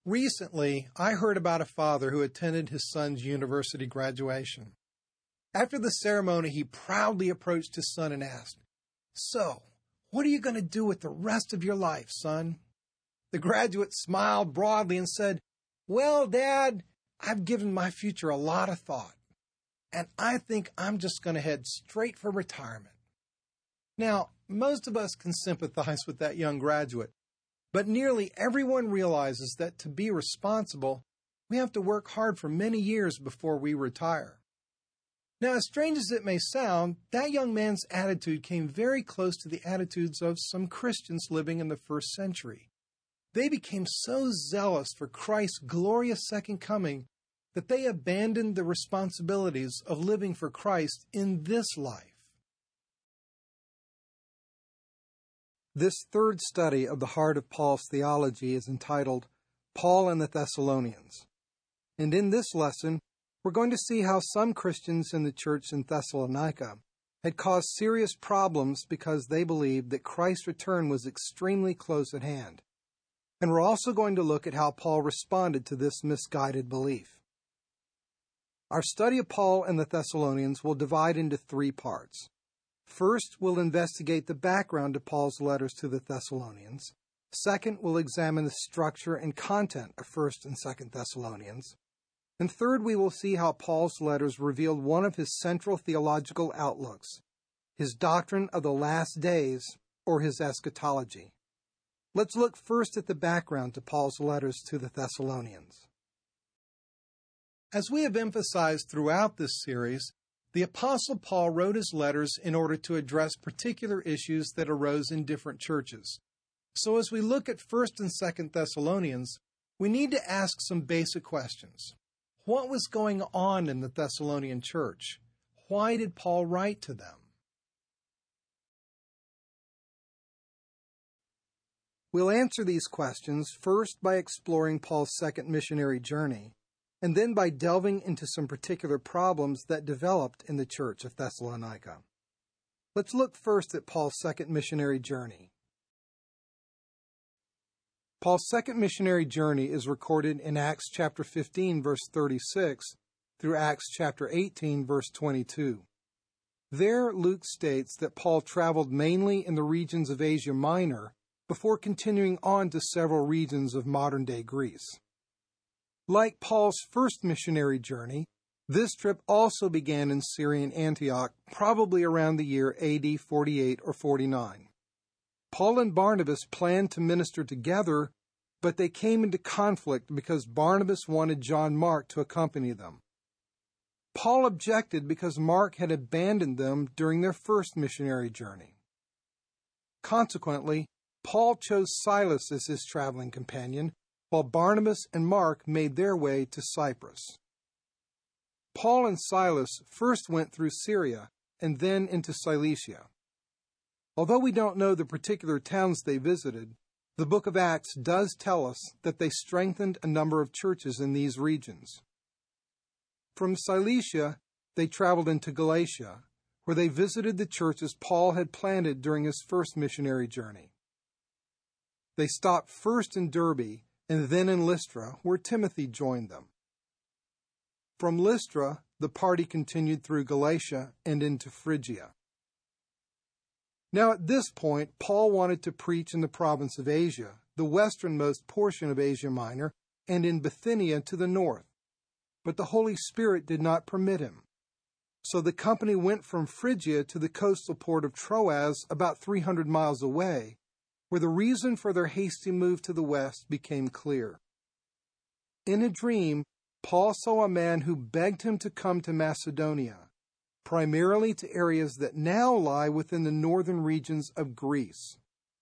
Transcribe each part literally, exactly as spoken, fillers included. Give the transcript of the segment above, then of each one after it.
Recently, I heard about a father who attended his son's university graduation. After the ceremony, he proudly approached his son and asked, "So, what are you going to do with the rest of your life, son?" The graduate smiled broadly and said, "Well, Dad, I've given my future a lot of thought, and I think I'm just going to head straight for retirement." Now, most of us can sympathize with that young graduate, but nearly everyone realizes that to be responsible, we have to work hard for many years before we retire. Now, as strange as it may sound, that young man's attitude came very close to the attitudes of some Christians living in the first century. They became so zealous for Christ's glorious second coming that they abandoned the responsibilities of living for Christ in this life. This third study of the heart of Paul's theology is entitled Paul and the Thessalonians. And in this lesson, we're going to see how some Christians in the church in Thessalonica had caused serious problems because they believed that Christ's return was extremely close at hand. And we're also going to look at how Paul responded to this misguided belief. Our study of Paul and the Thessalonians will divide into three parts. First, we'll investigate the background to Paul's letters to the Thessalonians. Second, we'll examine the structure and content of First and Second Thessalonians. And third, we will see how Paul's letters revealed one of his central theological outlooks, his doctrine of the last days, or his eschatology. Let's look first at the background to Paul's letters to the Thessalonians. As we have emphasized throughout this series, the Apostle Paul wrote his letters in order to address particular issues that arose in different churches. So as we look at First and Second Thessalonians, we need to ask some basic questions. What was going on in the Thessalonian church? Why did Paul write to them? We'll answer these questions first by exploring Paul's second missionary journey, and then by delving into some particular problems that developed in the church of Thessalonica. Let's look first at Paul's second missionary journey. Paul's second missionary journey is recorded in Acts chapter fifteen, verse thirty-six, through Acts chapter eighteen, verse twenty-two. There, Luke states that Paul traveled mainly in the regions of Asia Minor before continuing on to several regions of modern-day Greece. Like Paul's first missionary journey, this trip also began in Syrian Antioch, probably around the year A D forty-eight or forty-nine. Paul and Barnabas planned to minister together, but they came into conflict because Barnabas wanted John Mark to accompany them. Paul objected because Mark had abandoned them during their first missionary journey. Consequently, Paul chose Silas as his traveling companion, while Barnabas and Mark made their way to Cyprus. Paul and Silas first went through Syria and then into Cilicia. Although we don't know the particular towns they visited, the book of Acts does tell us that they strengthened a number of churches in these regions. From Cilicia, they traveled into Galatia, where they visited the churches Paul had planted during his first missionary journey. They stopped first in Derbe and then in Lystra, where Timothy joined them. From Lystra, the party continued through Galatia and into Phrygia. Now at this point, Paul wanted to preach in the province of Asia, the westernmost portion of Asia Minor, and in Bithynia to the north. But the Holy Spirit did not permit him. So the company went from Phrygia to the coastal port of Troas, about three hundred miles away, where the reason for their hasty move to the west became clear. In a dream, Paul saw a man who begged him to come to Macedonia, primarily to areas that now lie within the northern regions of Greece.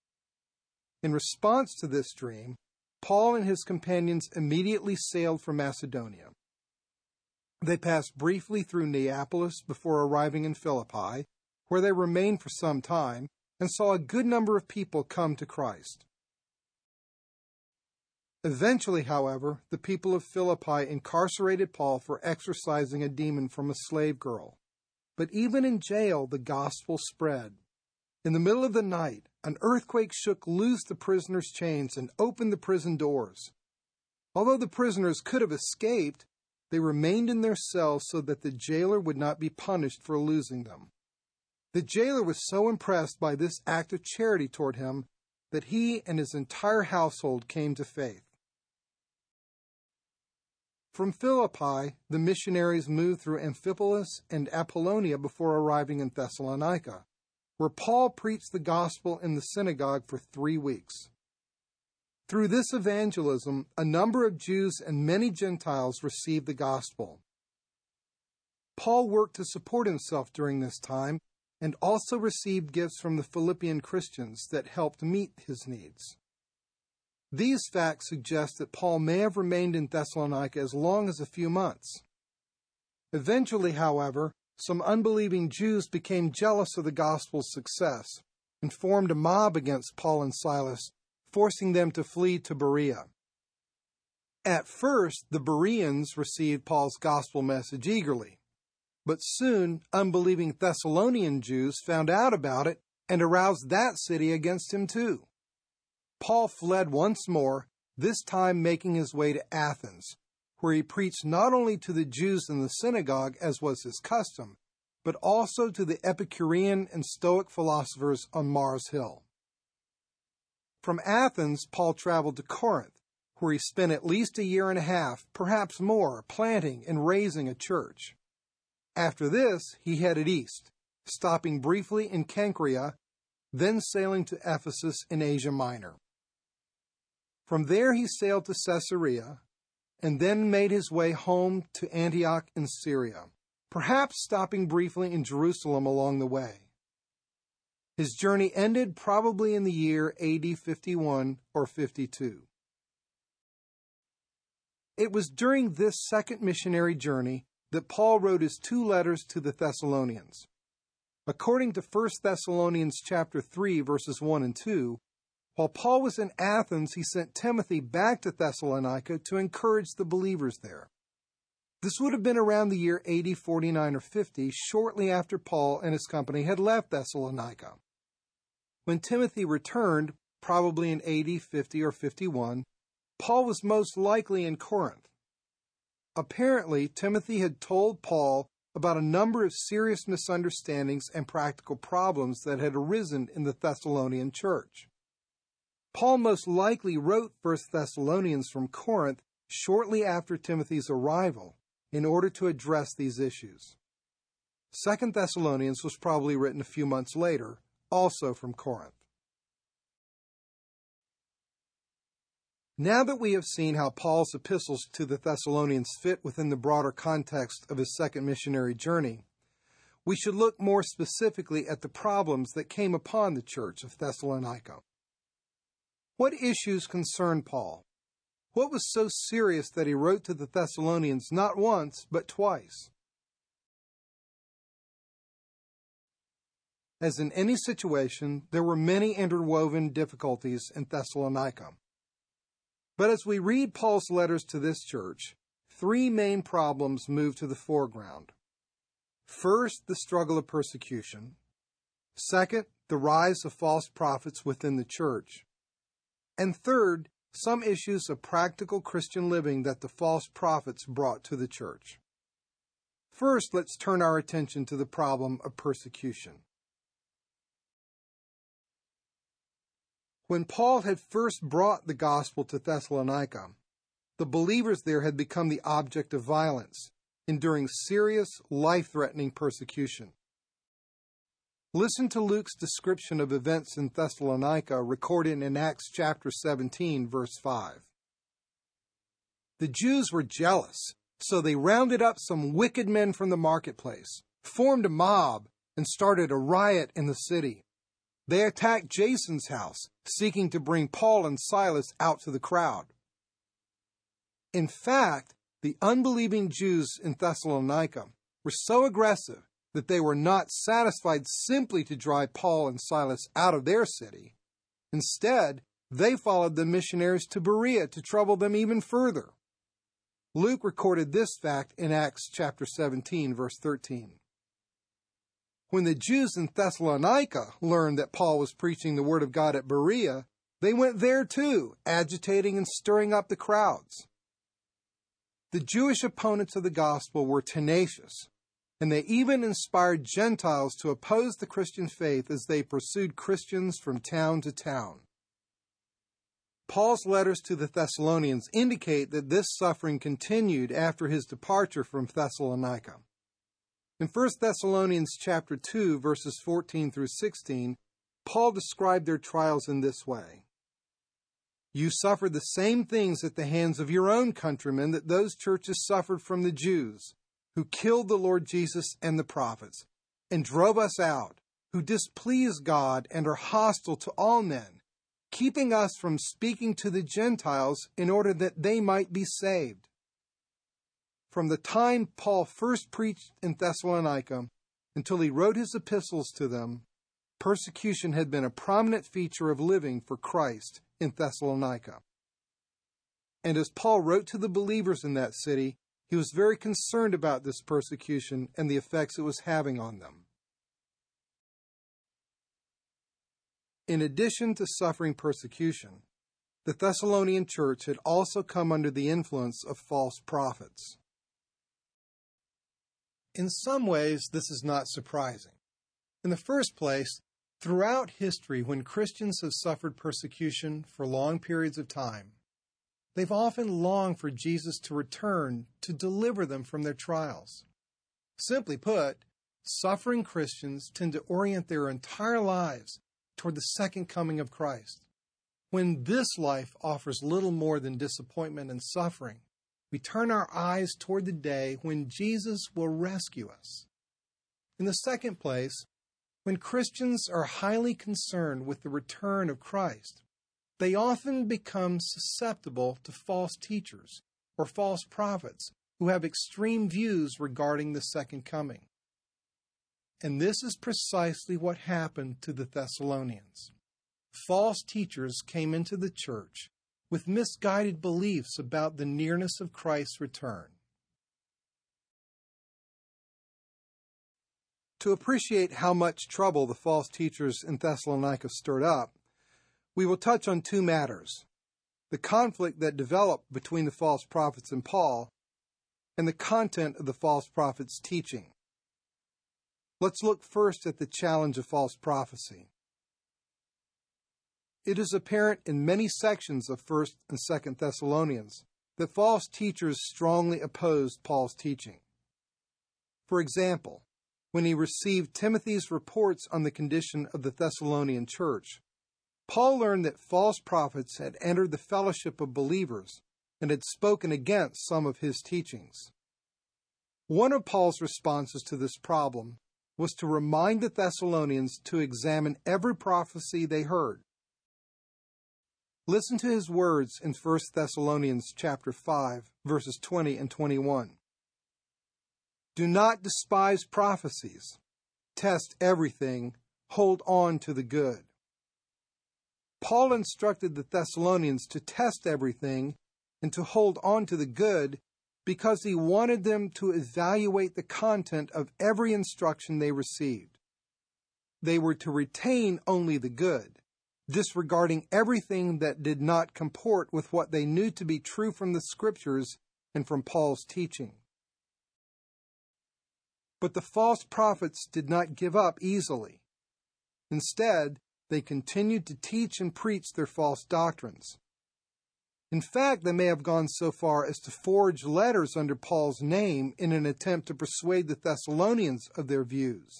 In response to this dream, Paul and his companions immediately sailed for Macedonia. They passed briefly through Neapolis before arriving in Philippi, where they remained for some time and saw a good number of people come to Christ. Eventually, however, the people of Philippi incarcerated Paul for exorcising a demon from a slave girl. But even in jail, the gospel spread. In the middle of the night, an earthquake shook loose the prisoner's chains and opened the prison doors. Although the prisoners could have escaped, they remained in their cells so that the jailer would not be punished for losing them. The jailer was so impressed by this act of charity toward him that he and his entire household came to faith. From Philippi, the missionaries moved through Amphipolis and Apollonia before arriving in Thessalonica, where Paul preached the gospel in the synagogue for three weeks. Through this evangelism, a number of Jews and many Gentiles received the gospel. Paul worked to support himself during this time and also received gifts from the Philippian Christians that helped meet his needs. These facts suggest that Paul may have remained in Thessalonica as long as a few months. Eventually, however, some unbelieving Jews became jealous of the gospel's success and formed a mob against Paul and Silas, forcing them to flee to Berea. At first, the Bereans received Paul's gospel message eagerly, but soon unbelieving Thessalonian Jews found out about it and aroused that city against him too. Paul fled once more, this time making his way to Athens, where he preached not only to the Jews in the synagogue, as was his custom, but also to the Epicurean and Stoic philosophers on Mars Hill. From Athens, Paul traveled to Corinth, where he spent at least a year and a half, perhaps more, planting and raising a church. After this, he headed east, stopping briefly in Cenchrea, then sailing to Ephesus in Asia Minor. From there he sailed to Caesarea, and then made his way home to Antioch in Syria, perhaps stopping briefly in Jerusalem along the way. His journey ended probably in the year A D fifty-one or fifty-two. It was during this second missionary journey that Paul wrote his two letters to the Thessalonians. According to First Thessalonians chapter three, verses one and two, while Paul was in Athens, he sent Timothy back to Thessalonica to encourage the believers there. This would have been around the year A D forty-nine or fifty, shortly after Paul and his company had left Thessalonica. When Timothy returned, probably in A D fifty or fifty-one, Paul was most likely in Corinth. Apparently, Timothy had told Paul about a number of serious misunderstandings and practical problems that had arisen in the Thessalonian church. Paul most likely wrote First Thessalonians from Corinth shortly after Timothy's arrival in order to address these issues. Second Thessalonians was probably written a few months later, also from Corinth. Now that we have seen how Paul's epistles to the Thessalonians fit within the broader context of his second missionary journey, we should look more specifically at the problems that came upon the church of Thessalonica. What issues concerned Paul? What was so serious that he wrote to the Thessalonians not once, but twice? As in any situation, there were many interwoven difficulties in Thessalonica. But as we read Paul's letters to this church, three main problems move to the foreground. First, the struggle of persecution. Second, the rise of false prophets within the church. And third, some issues of practical Christian living that the false prophets brought to the church. First, let's turn our attention to the problem of persecution. When Paul had first brought the gospel to Thessalonica, the believers there had become the object of violence, enduring serious, life-threatening persecution. Listen to Luke's description of events in Thessalonica recorded in Acts chapter seventeen, verse five. The Jews were jealous, so they rounded up some wicked men from the marketplace, formed a mob, and started a riot in the city. They attacked Jason's house, seeking to bring Paul and Silas out to the crowd. In fact, the unbelieving Jews in Thessalonica were so aggressive that they were not satisfied simply to drive Paul and Silas out of their city. Instead, they followed the missionaries to Berea to trouble them even further. Luke recorded this fact in Acts chapter seventeen, verse thirteen. When the Jews in Thessalonica learned that Paul was preaching the word of God at Berea, they went there too, agitating and stirring up the crowds. The Jewish opponents of the gospel were tenacious, and they even inspired Gentiles to oppose the Christian faith as they pursued Christians from town to town. Paul's letters to the Thessalonians indicate that this suffering continued after his departure from Thessalonica. In First Thessalonians chapter two, verses fourteen through sixteen, Paul described their trials in this way. You suffered the same things at the hands of your own countrymen that those churches suffered from the Jews, who killed the Lord Jesus and the prophets, and drove us out, who displease God and are hostile to all men, keeping us from speaking to the Gentiles in order that they might be saved. From the time Paul first preached in Thessalonica until he wrote his epistles to them, persecution had been a prominent feature of living for Christ in Thessalonica. And as Paul wrote to the believers in that city, he was very concerned about this persecution and the effects it was having on them. In addition to suffering persecution, the Thessalonian church had also come under the influence of false prophets. In some ways, this is not surprising. In the first place, throughout history, when Christians have suffered persecution for long periods of time, they've often longed for Jesus to return to deliver them from their trials. Simply put, suffering Christians tend to orient their entire lives toward the second coming of Christ. When this life offers little more than disappointment and suffering, we turn our eyes toward the day when Jesus will rescue us. In the second place, when Christians are highly concerned with the return of Christ, they often become susceptible to false teachers or false prophets who have extreme views regarding the second coming. And this is precisely what happened to the Thessalonians. False teachers came into the church with misguided beliefs about the nearness of Christ's return. To appreciate how much trouble the false teachers in Thessalonica stirred up, we will touch on two matters: the conflict that developed between the false prophets and Paul, and the content of the false prophets' teaching. Let's look first at the challenge of false prophecy. It is apparent in many sections of First and Second Thessalonians that false teachers strongly opposed Paul's teaching. For example, when he received Timothy's reports on the condition of the Thessalonian church, Paul learned that false prophets had entered the fellowship of believers and had spoken against some of his teachings. One of Paul's responses to this problem was to remind the Thessalonians to examine every prophecy they heard. Listen to his words in First Thessalonians chapter five, verses twenty and twenty-one. Do not despise prophecies. Test everything. Hold on to the good. Paul instructed the Thessalonians to test everything and to hold on to the good because he wanted them to evaluate the content of every instruction they received. They were to retain only the good, disregarding everything that did not comport with what they knew to be true from the Scriptures and from Paul's teaching. But the false prophets did not give up easily. Instead, they continued to teach and preach their false doctrines. In fact, they may have gone so far as to forge letters under Paul's name in an attempt to persuade the Thessalonians of their views.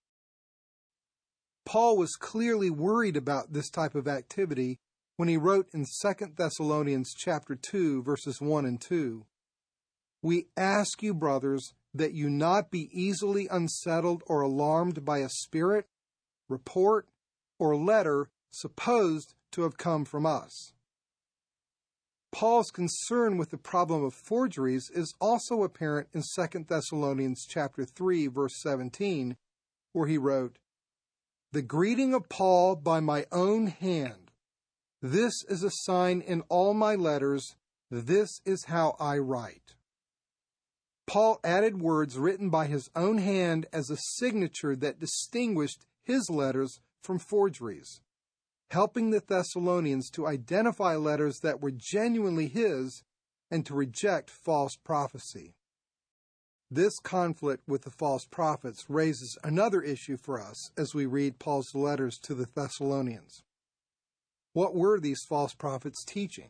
Paul was clearly worried about this type of activity when he wrote in Second Thessalonians chapter two, verses one and two, "We ask you, brothers, that you not be easily unsettled or alarmed by a spirit, report, or letter supposed to have come from us." Paul's concern with the problem of forgeries is also apparent in Second Thessalonians chapter three, verse seventeen, where he wrote, "The greeting of Paul by my own hand. This is a sign in all my letters. This is how I write." Paul added words written by his own hand as a signature that distinguished his letters from forgeries, helping the Thessalonians to identify letters that were genuinely his and to reject false prophecy. This conflict with the false prophets raises another issue for us as we read Paul's letters to the Thessalonians. What were these false prophets teaching?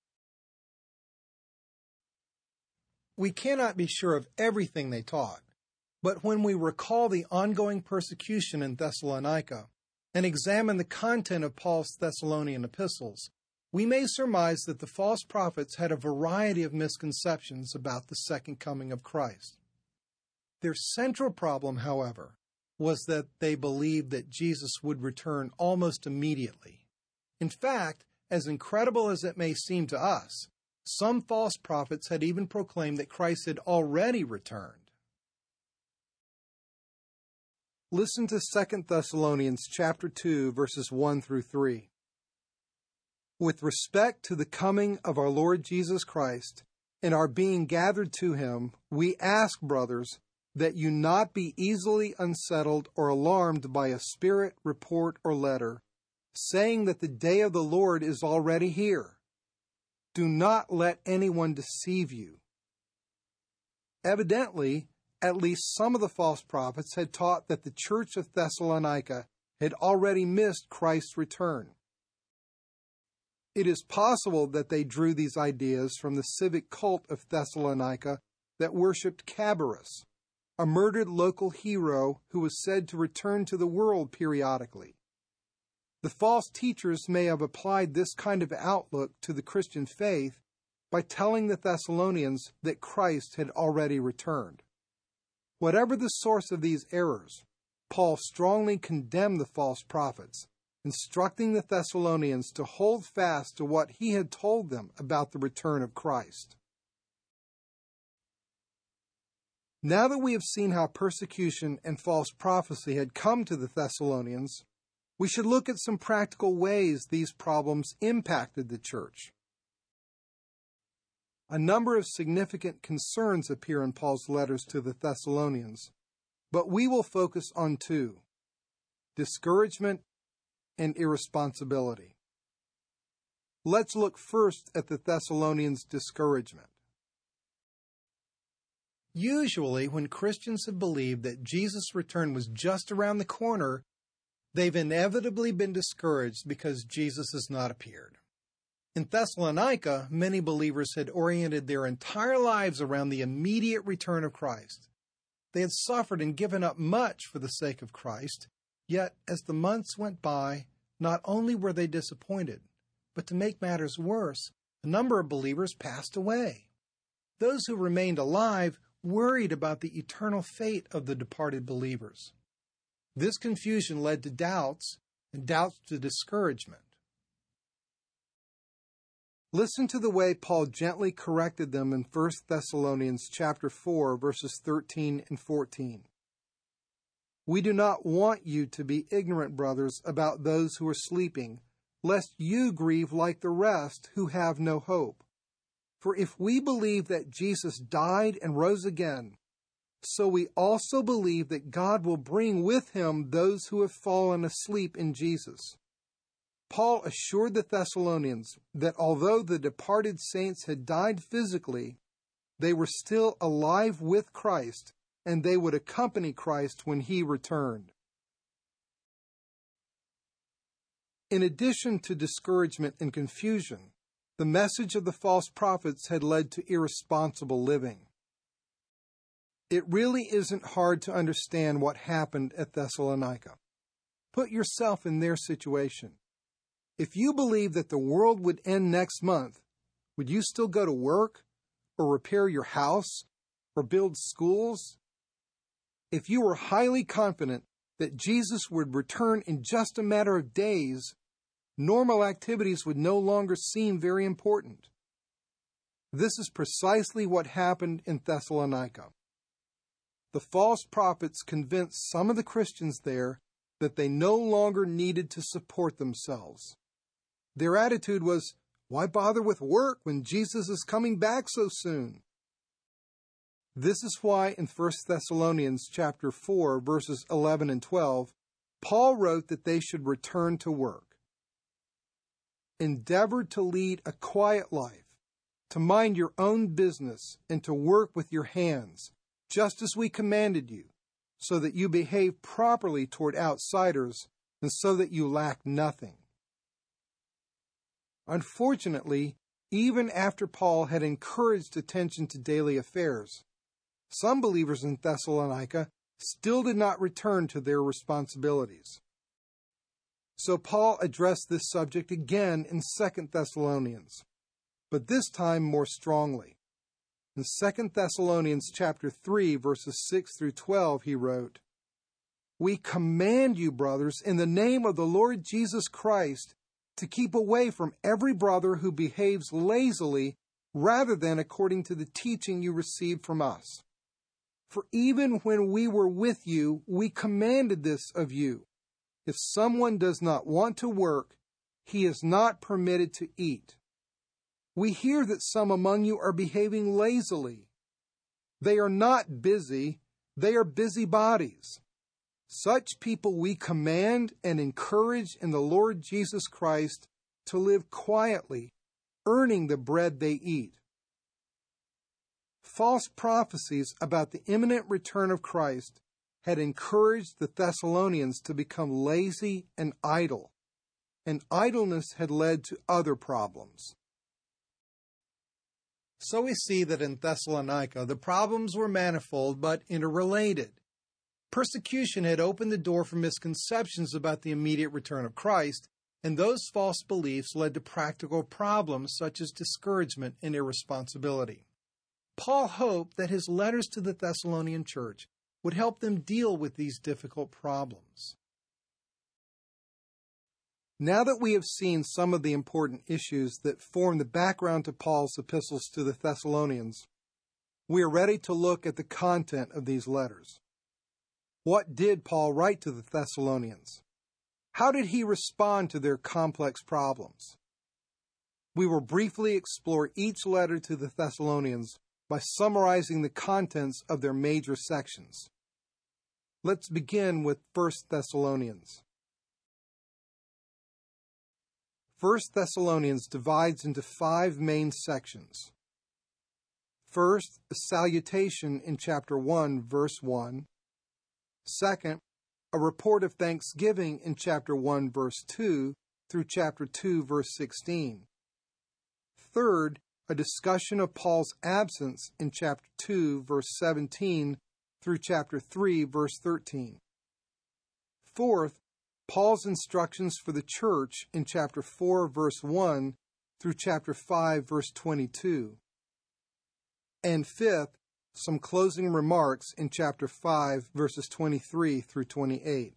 We cannot be sure of everything they taught, but when we recall the ongoing persecution in Thessalonica and examine the content of Paul's Thessalonian epistles, we may surmise that the false prophets had a variety of misconceptions about the second coming of Christ. Their central problem, however, was that they believed that Jesus would return almost immediately. In fact, as incredible as it may seem to us, some false prophets had even proclaimed that Christ had already returned. Listen to Second Thessalonians chapter two, verses one through three. With respect to the coming of our Lord Jesus Christ and our being gathered to him, we ask, brothers, that you not be easily unsettled or alarmed by a spirit, report, or letter, saying that the day of the Lord is already here. Do not let anyone deceive you. Evidently, at least some of the false prophets had taught that the church of Thessalonica had already missed Christ's return. It is possible that they drew these ideas from the civic cult of Thessalonica that worshipped Cabirus, a murdered local hero who was said to return to the world periodically. The false teachers may have applied this kind of outlook to the Christian faith by telling the Thessalonians that Christ had already returned. Whatever the source of these errors, Paul strongly condemned the false prophets, instructing the Thessalonians to hold fast to what he had told them about the return of Christ. Now that we have seen how persecution and false prophecy had come to the Thessalonians, we should look at some practical ways these problems impacted the church. A number of significant concerns appear in Paul's letters to the Thessalonians, but we will focus on two: discouragement and irresponsibility. Let's look first at the Thessalonians' discouragement. Usually, when Christians have believed that Jesus' return was just around the corner, they've inevitably been discouraged because Jesus has not appeared. In Thessalonica, many believers had oriented their entire lives around the immediate return of Christ. They had suffered and given up much for the sake of Christ, yet as the months went by, not only were they disappointed, but to make matters worse, a number of believers passed away. Those who remained alive worried about the eternal fate of the departed believers. This confusion led to doubts, and doubts to discouragement. Listen to the way Paul gently corrected them in First Thessalonians chapter four, verses thirteen and fourteen. We do not want you to be ignorant, brothers, about those who are sleeping, lest you grieve like the rest who have no hope. For if we believe that Jesus died and rose again, so we also believe that God will bring with him those who have fallen asleep in Jesus. Paul assured the Thessalonians that although the departed saints had died physically, they were still alive with Christ, and they would accompany Christ when he returned. In addition to discouragement and confusion, the message of the false prophets had led to irresponsible living. It really isn't hard to understand what happened at Thessalonica. Put yourself in their situation. If you believed that the world would end next month, would you still go to work, or repair your house, or build schools? If you were highly confident that Jesus would return in just a matter of days, normal activities would no longer seem very important. This is precisely what happened in Thessalonica. The false prophets convinced some of the Christians there that they no longer needed to support themselves. Their attitude was, why bother with work when Jesus is coming back so soon? This is why in First Thessalonians chapter four, verses eleven and twelve, Paul wrote that they should return to work. Endeavor to lead a quiet life, to mind your own business and to work with your hands, just as we commanded you, so that you behave properly toward outsiders and so that you lack nothing. Unfortunately, even after Paul had encouraged attention to daily affairs, some believers in Thessalonica still did not return to their responsibilities. So Paul addressed this subject again in Second Thessalonians, but this time more strongly. In Second Thessalonians chapter three, verses six through twelve, he wrote, "We command you, brothers, in the name of the Lord Jesus Christ, to keep away from every brother who behaves lazily rather than according to the teaching you received from us. For even when we were with you, we commanded this of you. If someone does not want to work, he is not permitted to eat. We hear that some among you are behaving lazily. They are not busy, they are busybodies. Such people we command and encourage in the Lord Jesus Christ to live quietly, earning the bread they eat." False prophecies about the imminent return of Christ had encouraged the Thessalonians to become lazy and idle, and idleness had led to other problems. So we see that in Thessalonica, the problems were manifold but interrelated. Persecution had opened the door for misconceptions about the immediate return of Christ, and those false beliefs led to practical problems such as discouragement and irresponsibility. Paul hoped that his letters to the Thessalonian church would help them deal with these difficult problems. Now that we have seen some of the important issues that form the background to Paul's epistles to the Thessalonians, we are ready to look at the content of these letters. What did Paul write to the Thessalonians? How did he respond to their complex problems? We will briefly explore each letter to the Thessalonians by summarizing the contents of their major sections. Let's begin with First Thessalonians. First Thessalonians divides into five main sections. First, a salutation in chapter one, verse one. Second, a report of thanksgiving in chapter one, verse two through chapter two, verse sixteen. Third, a discussion of Paul's absence in chapter two, verse seventeen through chapter three, verse thirteen. Fourth, Paul's instructions for the church in chapter four, verse one through chapter five, verse twenty-two. And fifth, some closing remarks in chapter five, verses twenty-three through twenty-eight.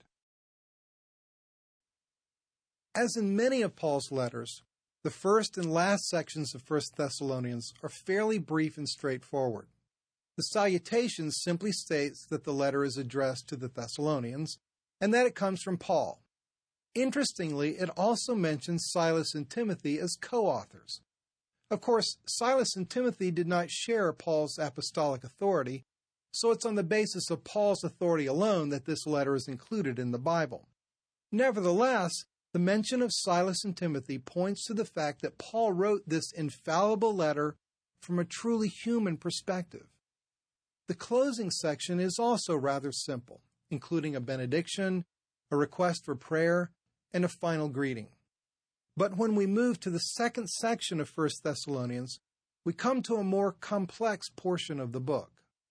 As in many of Paul's letters, the first and last sections of First Thessalonians are fairly brief and straightforward. The salutation simply states that the letter is addressed to the Thessalonians and that it comes from Paul. Interestingly, it also mentions Silas and Timothy as co-authors. Of course, Silas and Timothy did not share Paul's apostolic authority, so it's on the basis of Paul's authority alone that this letter is included in the Bible. Nevertheless, the mention of Silas and Timothy points to the fact that Paul wrote this infallible letter from a truly human perspective. The closing section is also rather simple, including a benediction, a request for prayer, and a final greeting. But when we move to the second section of First Thessalonians, we come to a more complex portion of the book.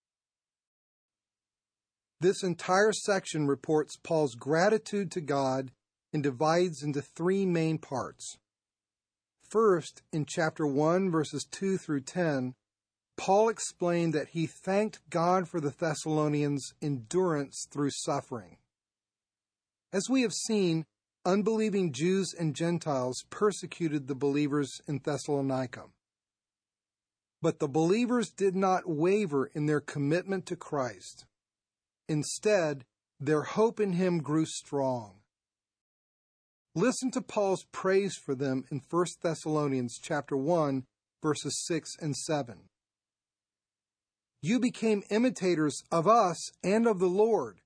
This entire section reports Paul's gratitude to God and divides into three main parts. First, in chapter one, verses two through ten, Paul explained that he thanked God for the Thessalonians' endurance through suffering. As we have seen, unbelieving Jews and Gentiles persecuted the believers in Thessalonica. But the believers did not waver in their commitment to Christ. Instead, their hope in him grew strong. Listen to Paul's praise for them in First Thessalonians chapter one, verses six and seven. You became imitators of us and of the Lord,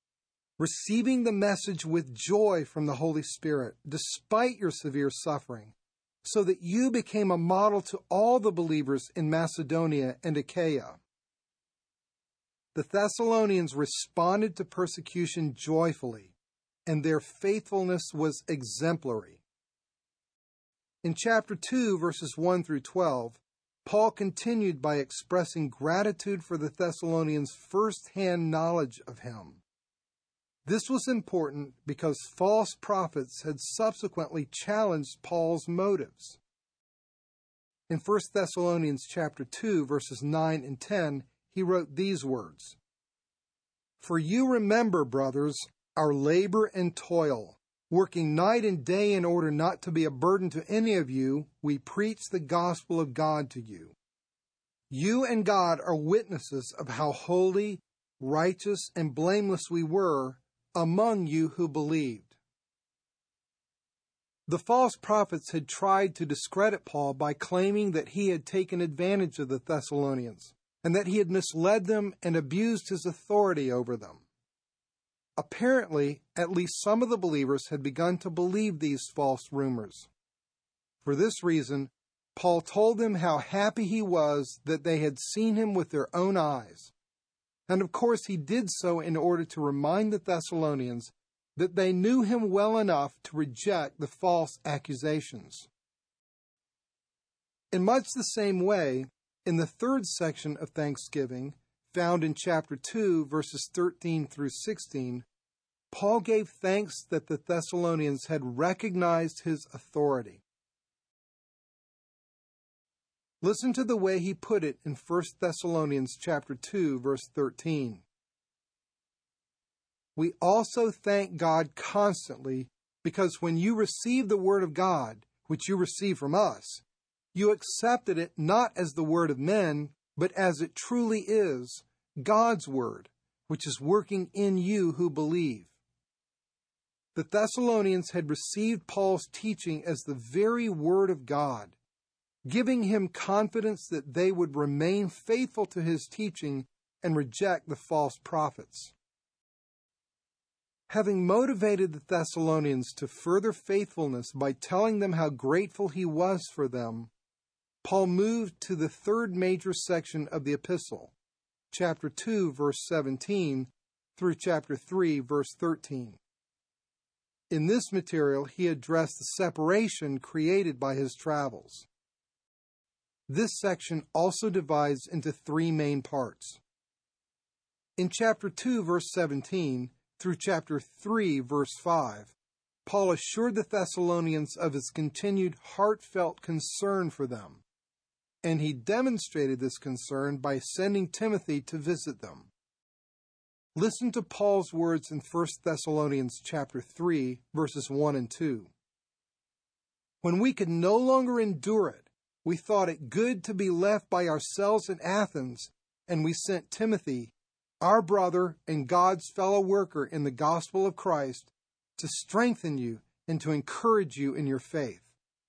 receiving the message with joy from the Holy Spirit, despite your severe suffering, so that you became a model to all the believers in Macedonia and Achaia. The Thessalonians responded to persecution joyfully, and their faithfulness was exemplary. In chapter two, verses one through twelve, Paul continued by expressing gratitude for the Thessalonians' first-hand knowledge of him. This was important because false prophets had subsequently challenged Paul's motives. In First Thessalonians chapter two, verses nine and ten, he wrote these words, "For you remember, brothers, our labor and toil, working night and day in order not to be a burden to any of you, we preach the gospel of God to you. You and God are witnesses of how holy, righteous, and blameless we were among you who believed." The false prophets had tried to discredit Paul by claiming that he had taken advantage of the Thessalonians and that he had misled them and abused his authority over them. Apparently, at least some of the believers had begun to believe these false rumors. For this reason, Paul told them how happy he was that they had seen him with their own eyes. And of course, he did so in order to remind the Thessalonians that they knew him well enough to reject the false accusations. In much the same way, in the third section of Thanksgiving, found in chapter two, verses thirteen through sixteen, Paul gave thanks that the Thessalonians had recognized his authority. Listen to the way he put it in First Thessalonians chapter two, verse thirteen. "We also thank God constantly, because when you received the word of God, which you received from us, you accepted it not as the word of men, but as it truly is, God's word, which is working in you who believe." The Thessalonians had received Paul's teaching as the very word of God, giving him confidence that they would remain faithful to his teaching and reject the false prophets. Having motivated the Thessalonians to further faithfulness by telling them how grateful he was for them, Paul moved to the third major section of the epistle, chapter two, verse seventeen, through chapter three, verse thirteen. In this material, he addressed the separation created by his travels. This section also divides into three main parts. In chapter two, verse seventeen, through chapter three, verse five, Paul assured the Thessalonians of his continued heartfelt concern for them, and he demonstrated this concern by sending Timothy to visit them. Listen to Paul's words in First Thessalonians chapter three, verses one and two. "When we could no longer endure it, we thought it good to be left by ourselves in Athens, and we sent Timothy, our brother and God's fellow worker in the gospel of Christ, to strengthen you and to encourage you in your faith."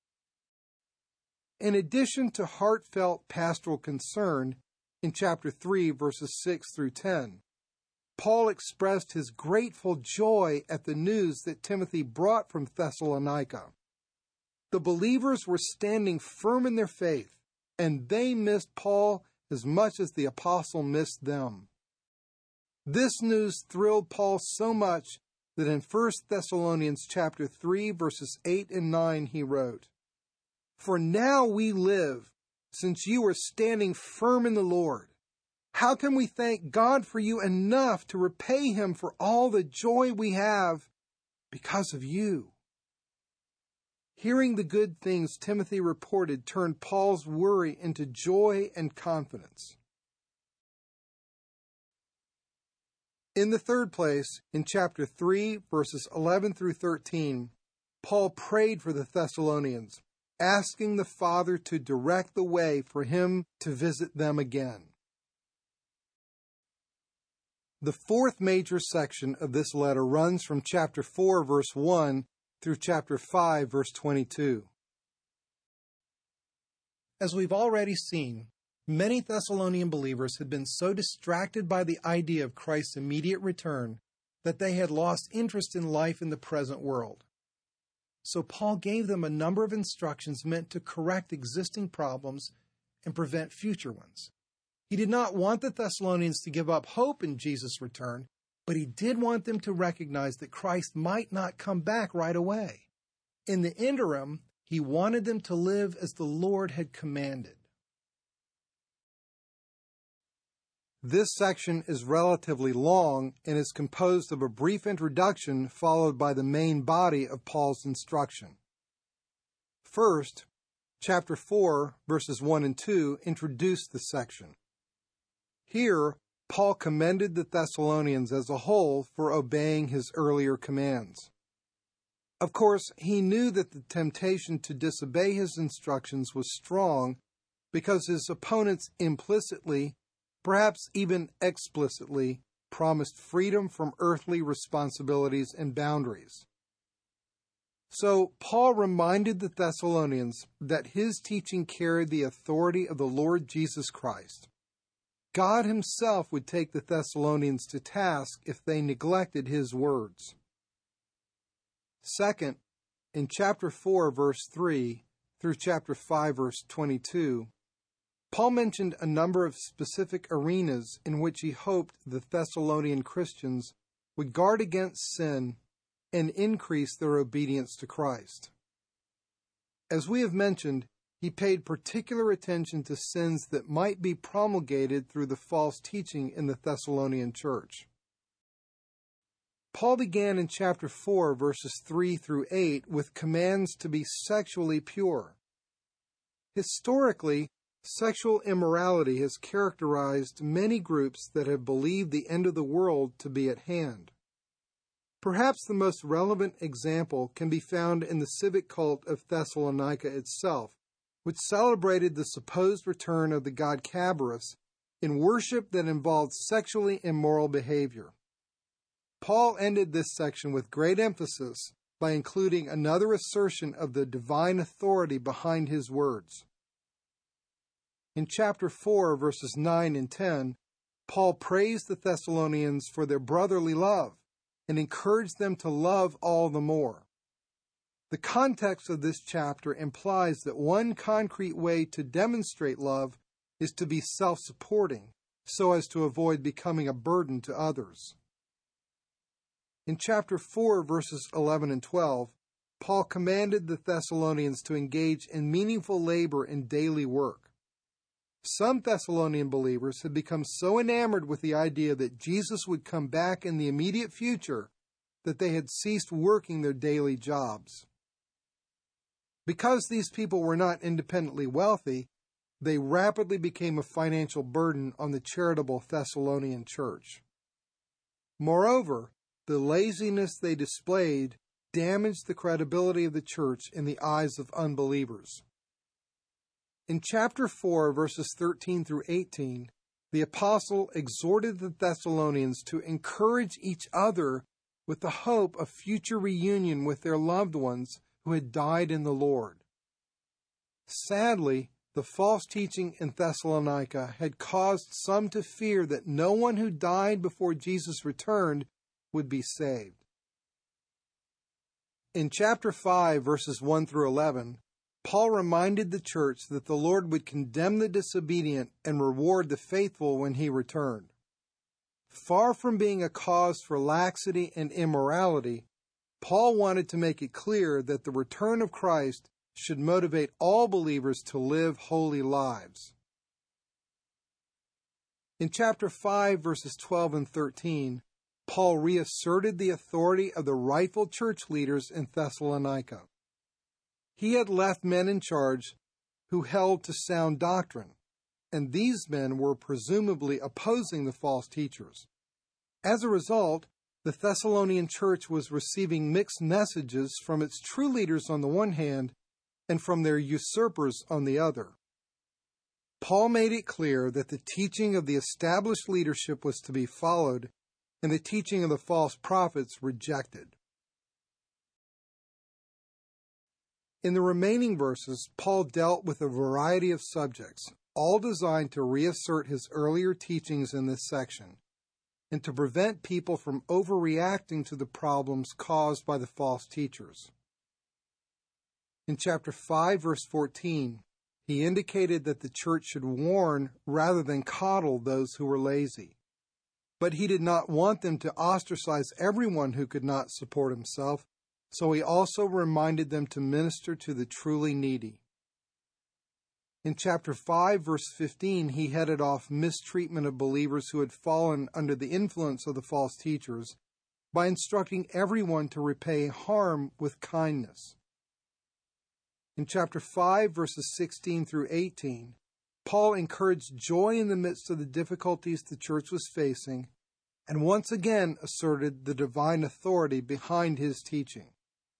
In addition to heartfelt pastoral concern, in chapter three, verses six through ten, Paul expressed his grateful joy at the news that Timothy brought from Thessalonica. The believers were standing firm in their faith, and they missed Paul as much as the apostle missed them. This news thrilled Paul so much that in First Thessalonians chapter three, verses eight and nine, he wrote, "For now we live, since you are standing firm in the Lord. How can we thank God for you enough to repay him for all the joy we have because of you?" Hearing the good things Timothy reported turned Paul's worry into joy and confidence. In the third place, in chapter three, verses eleven through thirteen, Paul prayed for the Thessalonians, asking the Father to direct the way for him to visit them again. The fourth major section of this letter runs from chapter four, verse one, through chapter five, verse twenty-two. As we've already seen, many Thessalonian believers had been so distracted by the idea of Christ's immediate return that they had lost interest in life in the present world. So Paul gave them a number of instructions meant to correct existing problems and prevent future ones. He did not want the Thessalonians to give up hope in Jesus' return, but he did want them to recognize that Christ might not come back right away. In the interim, he wanted them to live as the Lord had commanded. This section is relatively long and is composed of a brief introduction followed by the main body of Paul's instruction. First, chapter four, verses one and two introduced the section. Here, Paul commended the Thessalonians as a whole for obeying his earlier commands. Of course, he knew that the temptation to disobey his instructions was strong because his opponents implicitly, perhaps even explicitly, promised freedom from earthly responsibilities and boundaries. So Paul reminded the Thessalonians that his teaching carried the authority of the Lord Jesus Christ. God himself would take the Thessalonians to task if they neglected his words. Second, in chapter four, verse three, through chapter five, verse twenty-two, Paul mentioned a number of specific arenas in which he hoped the Thessalonian Christians would guard against sin and increase their obedience to Christ. As we have mentioned, he paid particular attention to sins that might be promulgated through the false teaching in the Thessalonian church. Paul began in chapter four, verses three through eight, with commands to be sexually pure. Historically, sexual immorality has characterized many groups that have believed the end of the world to be at hand. Perhaps the most relevant example can be found in the civic cult of Thessalonica itself, which celebrated the supposed return of the god Cerberus in worship that involved sexually immoral behavior. Paul ended this section with great emphasis by including another assertion of the divine authority behind his words. In chapter four, verses nine and ten, Paul praised the Thessalonians for their brotherly love and encouraged them to love all the more. The context of this chapter implies that one concrete way to demonstrate love is to be self-supporting, so as to avoid becoming a burden to others. In chapter four, verses eleven and twelve, Paul commanded the Thessalonians to engage in meaningful labor and daily work. Some Thessalonian believers had become so enamored with the idea that Jesus would come back in the immediate future that they had ceased working their daily jobs. Because these people were not independently wealthy, they rapidly became a financial burden on the charitable Thessalonian church. Moreover, the laziness they displayed damaged the credibility of the church in the eyes of unbelievers. In chapter four, verses thirteen through eighteen, the apostle exhorted the Thessalonians to encourage each other with the hope of future reunion with their loved ones who had died in the Lord. Sadly, the false teaching in Thessalonica had caused some to fear that no one who died before Jesus returned would be saved. In chapter five, verses one through eleven, Paul reminded the church that the Lord would condemn the disobedient and reward the faithful when he returned. Far from being a cause for laxity and immorality, Paul wanted to make it clear that the return of Christ should motivate all believers to live holy lives. In chapter five, verses twelve and thirteen, Paul reasserted the authority of the rightful church leaders in Thessalonica. He had left men in charge who held to sound doctrine, and these men were presumably opposing the false teachers. As a result, the Thessalonian church was receiving mixed messages from its true leaders on the one hand and from their usurpers on the other. Paul made it clear that the teaching of the established leadership was to be followed and the teaching of the false prophets rejected. In the remaining verses, Paul dealt with a variety of subjects, all designed to reassert his earlier teachings in this section, and to prevent people from overreacting to the problems caused by the false teachers. In chapter five, verse fourteen, he indicated that the church should warn rather than coddle those who were lazy. But he did not want them to ostracize everyone who could not support himself, so he also reminded them to minister to the truly needy. In chapter five, verse fifteen, he headed off mistreatment of believers who had fallen under the influence of the false teachers by instructing everyone to repay harm with kindness. In chapter five, verses sixteen through eighteen, Paul encouraged joy in the midst of the difficulties the church was facing and once again asserted the divine authority behind his teaching.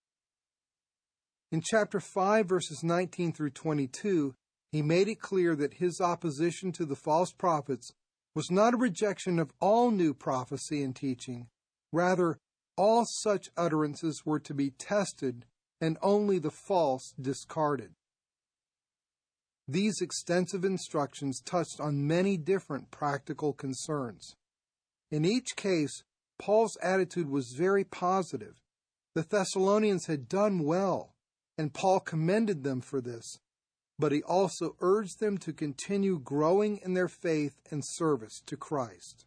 In chapter five, verses nineteen through twenty-two, he made it clear that his opposition to the false prophets was not a rejection of all new prophecy and teaching. Rather, all such utterances were to be tested and only the false discarded. These extensive instructions touched on many different practical concerns. In each case, Paul's attitude was very positive. The Thessalonians had done well, and Paul commended them for this, but he also urged them to continue growing in their faith and service to Christ.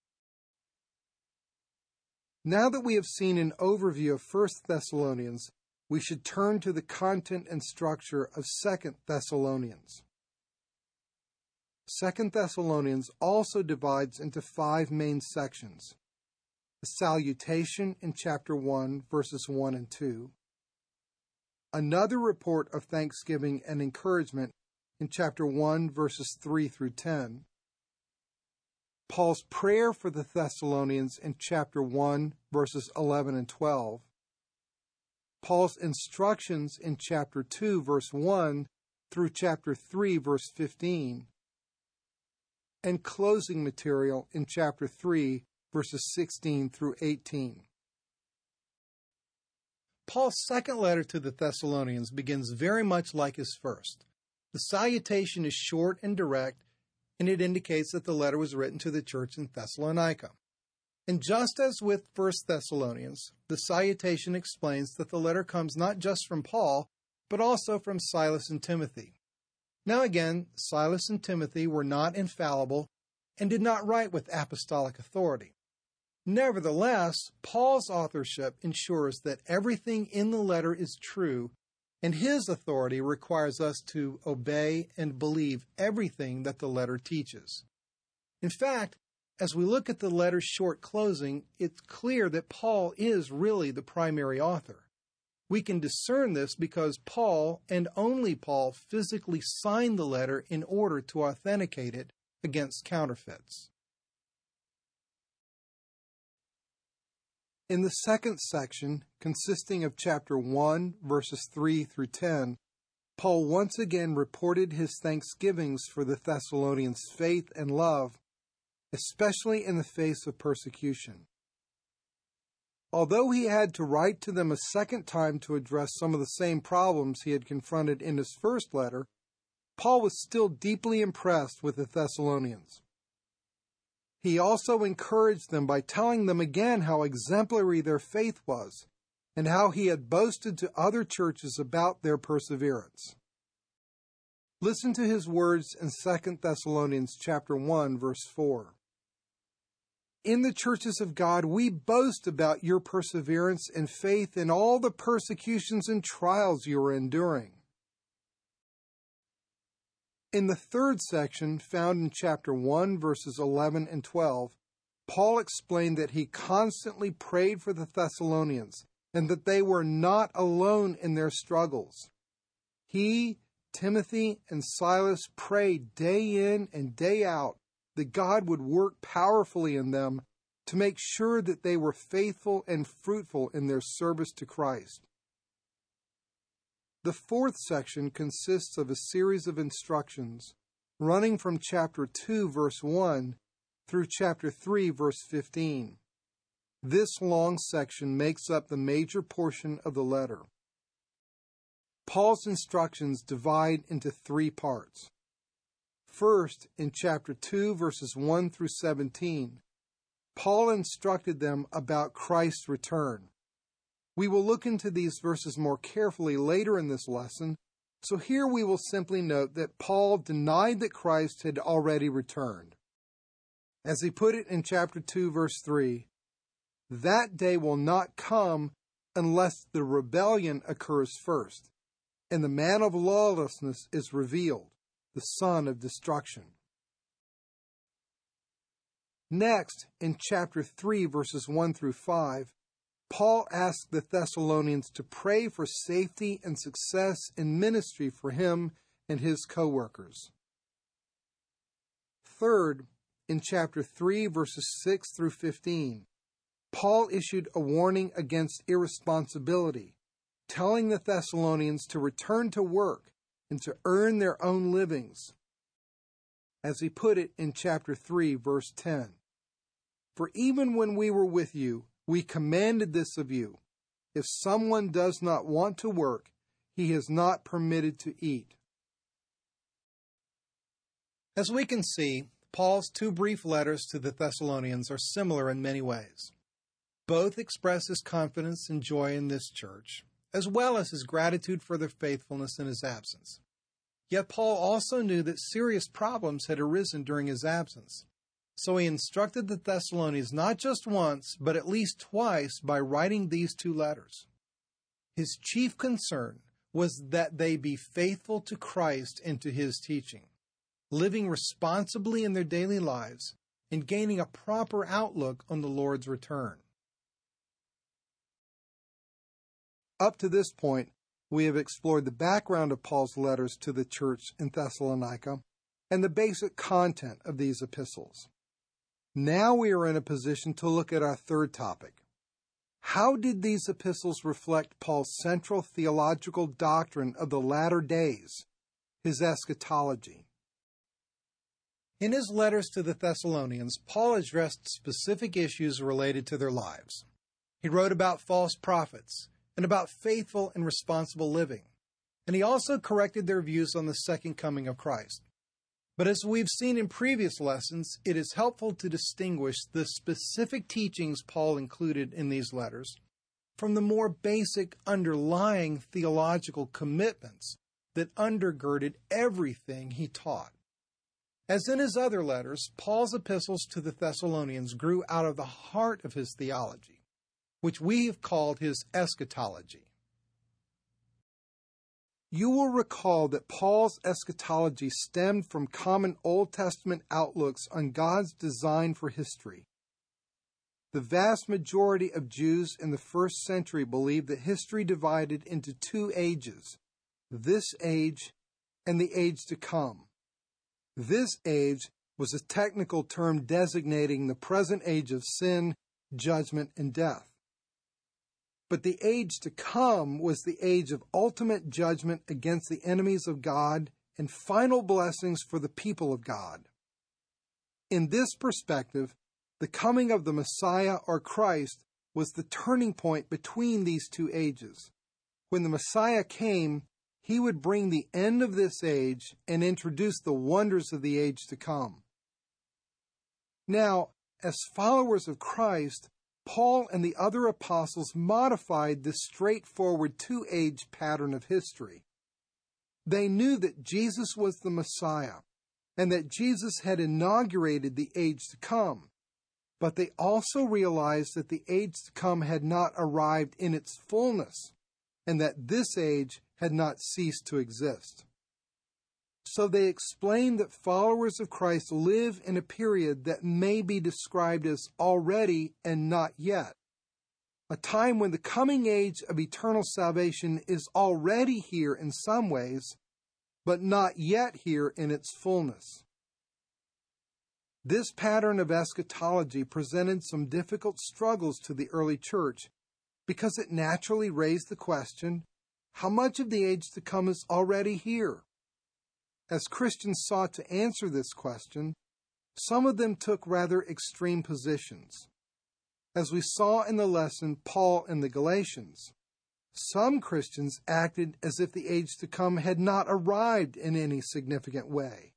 Now that we have seen an overview of First Thessalonians, we should turn to the content and structure of Second Thessalonians. Second Thessalonians also divides into five main sections. The salutation in chapter one, verses one and two. Another report of thanksgiving and encouragement in chapter one, verses three through ten. Paul's prayer for the Thessalonians in chapter one, verses eleven and twelve. Paul's instructions in chapter two, verse one through chapter three, verse fifteen. And closing material in chapter three, verses sixteen through eighteen. Paul's second letter to the Thessalonians begins very much like his first. The salutation is short and direct, and it indicates that the letter was written to the church in Thessalonica. And just as with First Thessalonians, the salutation explains that the letter comes not just from Paul, but also from Silas and Timothy. Now again, Silas and Timothy were not infallible and did not write with apostolic authority. Nevertheless, Paul's authorship ensures that everything in the letter is true, and his authority requires us to obey and believe everything that the letter teaches. In fact, as we look at the letter's short closing, it's clear that Paul is really the primary author. We can discern this because Paul, and only Paul, physically signed the letter in order to authenticate it against counterfeits. In the second section, consisting of chapter one, verses three through ten, Paul once again reported his thanksgivings for the Thessalonians' faith and love, especially in the face of persecution. Although he had to write to them a second time to address some of the same problems he had confronted in his first letter, Paul was still deeply impressed with the Thessalonians. He also encouraged them by telling them again how exemplary their faith was and how he had boasted to other churches about their perseverance. Listen to his words in Second Thessalonians chapter one, verse four. In the churches of God, we boast about your perseverance and faith in all the persecutions and trials you are enduring. In the third section, found in chapter one, verses eleven and twelve, Paul explained that he constantly prayed for the Thessalonians and that they were not alone in their struggles. He, Timothy, and Silas prayed day in and day out that God would work powerfully in them to make sure that they were faithful and fruitful in their service to Christ. The fourth section consists of a series of instructions running from chapter two, verse one, through chapter three, verse fifteen. This long section makes up the major portion of the letter. Paul's instructions divide into three parts. First, in chapter two, verses one through seventeen, Paul instructed them about Christ's return. We will look into these verses more carefully later in this lesson, so here we will simply note that Paul denied that Christ had already returned. As he put it in chapter two, verse three, that day will not come unless the rebellion occurs first, and the man of lawlessness is revealed, the son of destruction. Next, in chapter three, verses one through five, Paul asked the Thessalonians to pray for safety and success in ministry for him and his co-workers. Third, in chapter three, verses six through fifteen, Paul issued a warning against irresponsibility, telling the Thessalonians to return to work and to earn their own livings. As he put it in chapter three, verse ten, "For even when we were with you, we commanded this of you. If someone does not want to work, he is not permitted to eat." As we can see, Paul's two brief letters to the Thessalonians are similar in many ways. Both express his confidence and joy in this church, as well as his gratitude for their faithfulness in his absence. Yet Paul also knew that serious problems had arisen during his absence. So he instructed the Thessalonians not just once, but at least twice by writing these two letters. His chief concern was that they be faithful to Christ and to his teaching, living responsibly in their daily lives and gaining a proper outlook on the Lord's return. Up to this point, we have explored the background of Paul's letters to the church in Thessalonica and the basic content of these epistles. Now we are in a position to look at our third topic. How did these epistles reflect Paul's central theological doctrine of the latter days, his eschatology? In his letters to the Thessalonians, Paul addressed specific issues related to their lives. He wrote about false prophets and about faithful and responsible living, and he also corrected their views on the second coming of Christ. But as we've seen in previous lessons, it is helpful to distinguish the specific teachings Paul included in these letters from the more basic underlying theological commitments that undergirded everything he taught. As in his other letters, Paul's epistles to the Thessalonians grew out of the heart of his theology, which we have called his eschatology. You will recall that Paul's eschatology stemmed from common Old Testament outlooks on God's design for history. The vast majority of Jews in the first century believed that history divided into two ages, this age and the age to come. This age was a technical term designating the present age of sin, judgment, and death. But the age to come was the age of ultimate judgment against the enemies of God and final blessings for the people of God. In this perspective, the coming of the Messiah or Christ was the turning point between these two ages. When the Messiah came, he would bring the end of this age and introduce the wonders of the age to come. Now, as followers of Christ, Paul and the other apostles modified this straightforward two-age pattern of history. They knew that Jesus was the Messiah and that Jesus had inaugurated the age to come, but they also realized that the age to come had not arrived in its fullness and that this age had not ceased to exist. So they explained that followers of Christ live in a period that may be described as already and not yet, a time when the coming age of eternal salvation is already here in some ways, but not yet here in its fullness. This pattern of eschatology presented some difficult struggles to the early church because it naturally raised the question, how much of the age to come is already here? As Christians sought to answer this question, some of them took rather extreme positions. As we saw in the lesson Paul and the Galatians, some Christians acted as if the age to come had not arrived in any significant way,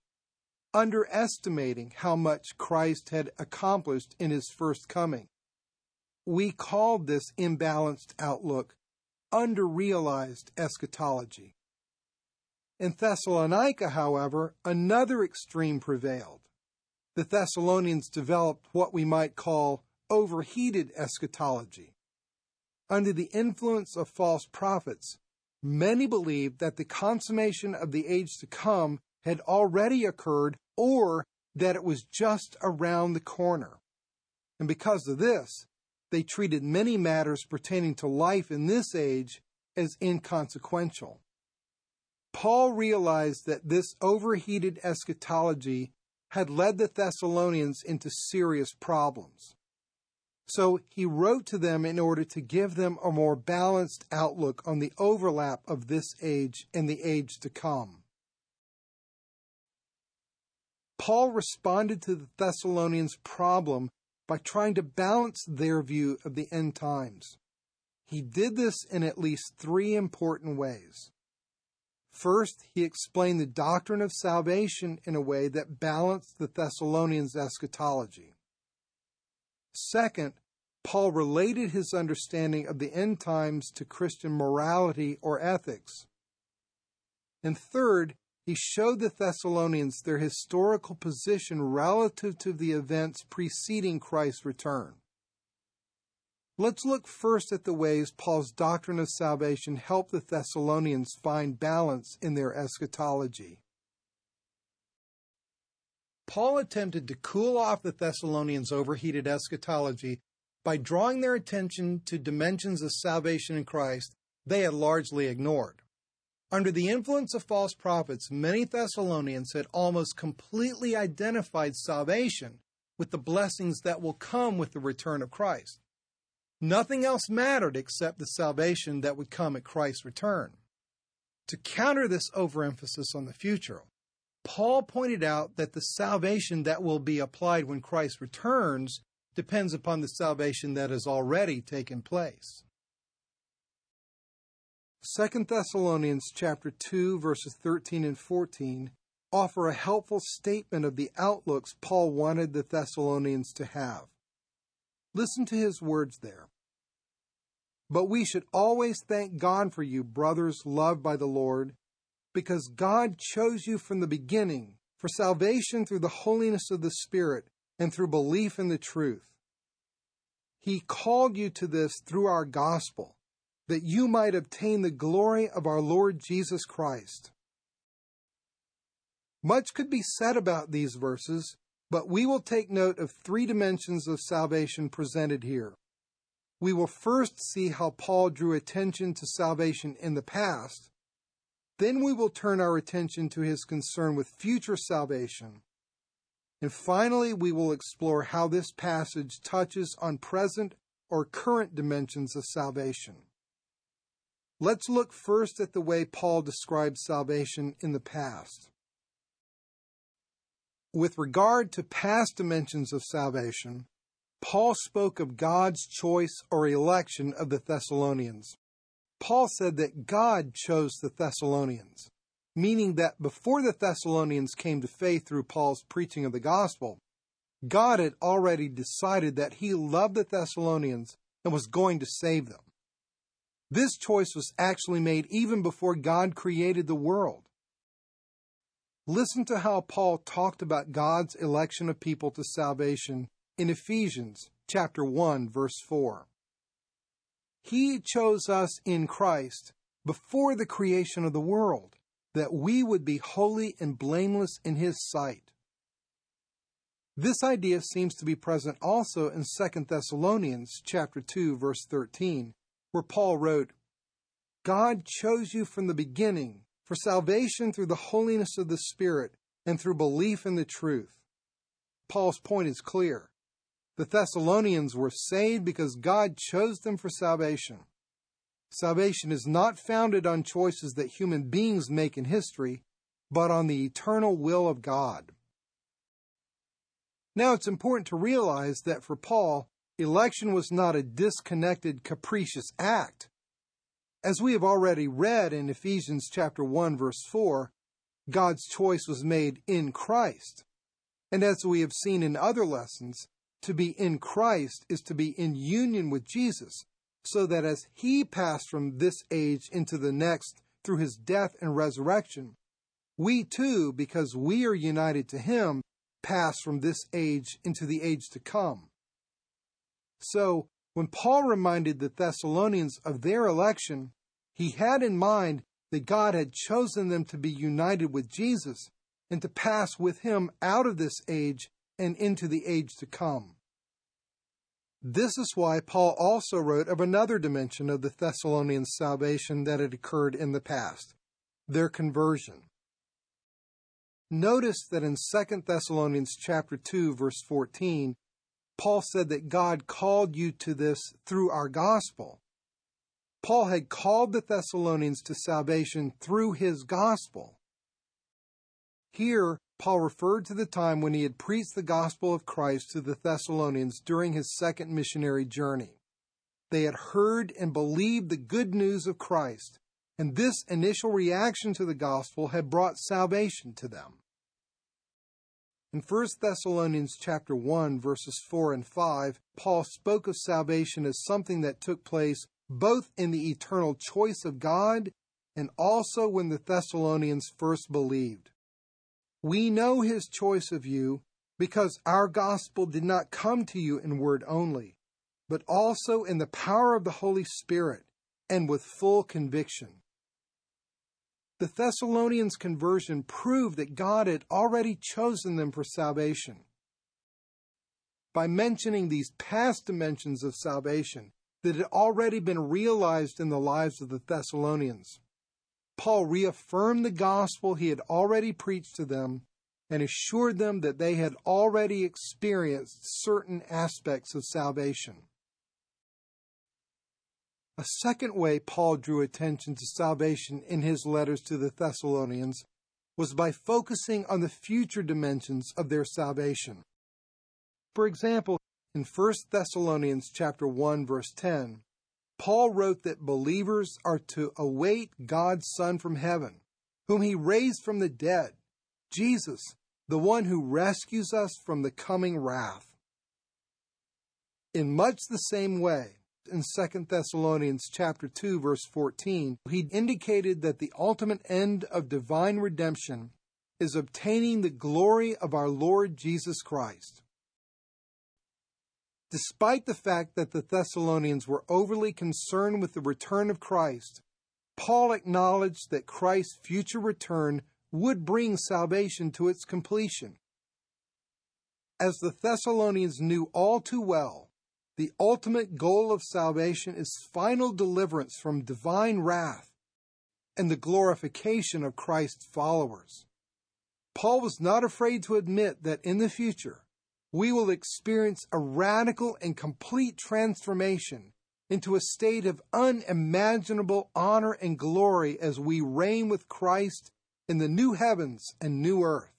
underestimating how much Christ had accomplished in his first coming. We called this imbalanced outlook under-realized eschatology. In Thessalonica, however, another extreme prevailed. The Thessalonians developed what we might call overheated eschatology. Under the influence of false prophets, many believed that the consummation of the age to come had already occurred or that it was just around the corner. And because of this, they treated many matters pertaining to life in this age as inconsequential. Paul realized that this overheated eschatology had led the Thessalonians into serious problems. So he wrote to them in order to give them a more balanced outlook on the overlap of this age and the age to come. Paul responded to the Thessalonians' problem by trying to balance their view of the end times. He did this in at least three important ways. First, he explained the doctrine of salvation in a way that balanced the Thessalonians' eschatology. Second, Paul related his understanding of the end times to Christian morality or ethics. And third, he showed the Thessalonians their historical position relative to the events preceding Christ's return. Let's look first at the ways Paul's doctrine of salvation helped the Thessalonians find balance in their eschatology. Paul attempted to cool off the Thessalonians' overheated eschatology by drawing their attention to dimensions of salvation in Christ they had largely ignored. Under the influence of false prophets, many Thessalonians had almost completely identified salvation with the blessings that will come with the return of Christ. Nothing else mattered except the salvation that would come at Christ's return. To counter this overemphasis on the future, Paul pointed out that the salvation that will be applied when Christ returns depends upon the salvation that has already taken place. Second Thessalonians chapter two, verses thirteen and fourteen offer a helpful statement of the outlooks Paul wanted the Thessalonians to have. Listen to his words there. But we should always thank God for you, brothers loved by the Lord, because God chose you from the beginning for salvation through the holiness of the Spirit and through belief in the truth. He called you to this through our gospel, that you might obtain the glory of our Lord Jesus Christ. Much could be said about these verses, but we will take note of three dimensions of salvation presented here. We will first see how Paul drew attention to salvation in the past. Then we will turn our attention to his concern with future salvation. And finally, we will explore how this passage touches on present or current dimensions of salvation. Let's look first at the way Paul describes salvation in the past. With regard to past dimensions of salvation, Paul spoke of God's choice or election of the Thessalonians. Paul said that God chose the Thessalonians, meaning that before the Thessalonians came to faith through Paul's preaching of the gospel, God had already decided that he loved the Thessalonians and was going to save them. This choice was actually made even before God created the world. Listen to how Paul talked about God's election of people to salvation in Ephesians chapter one, verse four. He chose us in Christ before the creation of the world, that we would be holy and blameless in his sight. This idea seems to be present also in Second Thessalonians chapter two, verse thirteen, where Paul wrote, God chose you from the beginning for salvation through the holiness of the Spirit and through belief in the truth. Paul's point is clear. The Thessalonians were saved because God chose them for salvation. Salvation is not founded on choices that human beings make in history, but on the eternal will of God. Now, it's important to realize that for Paul, election was not a disconnected, capricious act. As we have already read in Ephesians chapter one, verse four, God's choice was made in Christ. And as we have seen in other lessons, To be in Christ is to be in union with Jesus, so that as he passed from this age into the next through his death and resurrection, we too, because we are united to him, pass from this age into the age to come. So, when Paul reminded the Thessalonians of their election, he had in mind that God had chosen them to be united with Jesus and to pass with him out of this age and into the age to come. This is why Paul also wrote of another dimension of the Thessalonians' salvation that had occurred in the past, their conversion. Notice that in Second Thessalonians chapter two, verse fourteen, Paul said that God called you to this through our gospel. Paul had called the Thessalonians to salvation through his gospel. Here, Paul referred to the time when he had preached the gospel of Christ to the Thessalonians during his second missionary journey. They had heard and believed the good news of Christ, and this initial reaction to the gospel had brought salvation to them. In First Thessalonians chapter one, verses four and five, Paul spoke of salvation as something that took place both in the eternal choice of God and also when the Thessalonians first believed. We know his choice of you because our gospel did not come to you in word only, but also in the power of the Holy Spirit and with full conviction. The Thessalonians' conversion proved that God had already chosen them for salvation. By mentioning these past dimensions of salvation that had already been realized in the lives of the Thessalonians, Paul reaffirmed the gospel he had already preached to them and assured them that they had already experienced certain aspects of salvation. A second way Paul drew attention to salvation in his letters to the Thessalonians was by focusing on the future dimensions of their salvation. For example, in First Thessalonians chapter one, verse ten, Paul wrote that believers are to await God's Son from heaven, whom he raised from the dead, Jesus, the one who rescues us from the coming wrath. In much the same way, in Second Thessalonians chapter two, verse fourteen, he indicated that the ultimate end of divine redemption is obtaining the glory of our Lord Jesus Christ. Despite the fact that the Thessalonians were overly concerned with the return of Christ, Paul acknowledged that Christ's future return would bring salvation to its completion. As the Thessalonians knew all too well, the ultimate goal of salvation is final deliverance from divine wrath and the glorification of Christ's followers. Paul was not afraid to admit that in the future, we will experience a radical and complete transformation into a state of unimaginable honor and glory as we reign with Christ in the new heavens and new earth.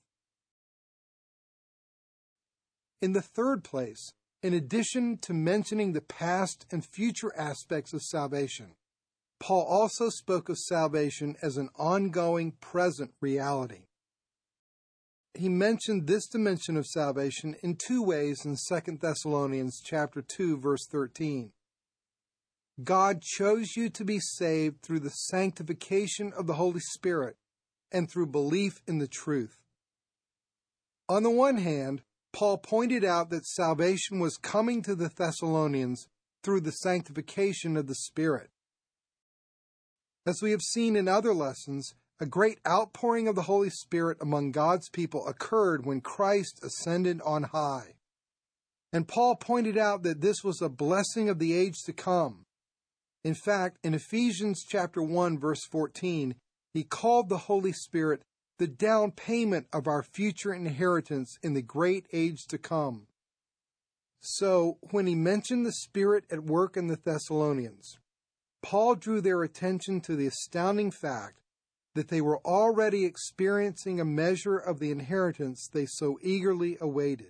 In the third place, in addition to mentioning the past and future aspects of salvation, Paul also spoke of salvation as an ongoing present reality. He mentioned this dimension of salvation in two ways in Second Thessalonians chapter two, verse thirteen. God chose you to be saved through the sanctification of the Holy Spirit and through belief in the truth. On the one hand, Paul pointed out that salvation was coming to the Thessalonians through the sanctification of the Spirit. As we have seen in other lessons, a great outpouring of the Holy Spirit among God's people occurred when Christ ascended on high. And Paul pointed out that this was a blessing of the age to come. In fact, in Ephesians chapter one, verse fourteen, he called the Holy Spirit the down payment of our future inheritance in the great age to come. So, when he mentioned the Spirit at work in the Thessalonians, Paul drew their attention to the astounding fact that they were already experiencing a measure of the inheritance they so eagerly awaited.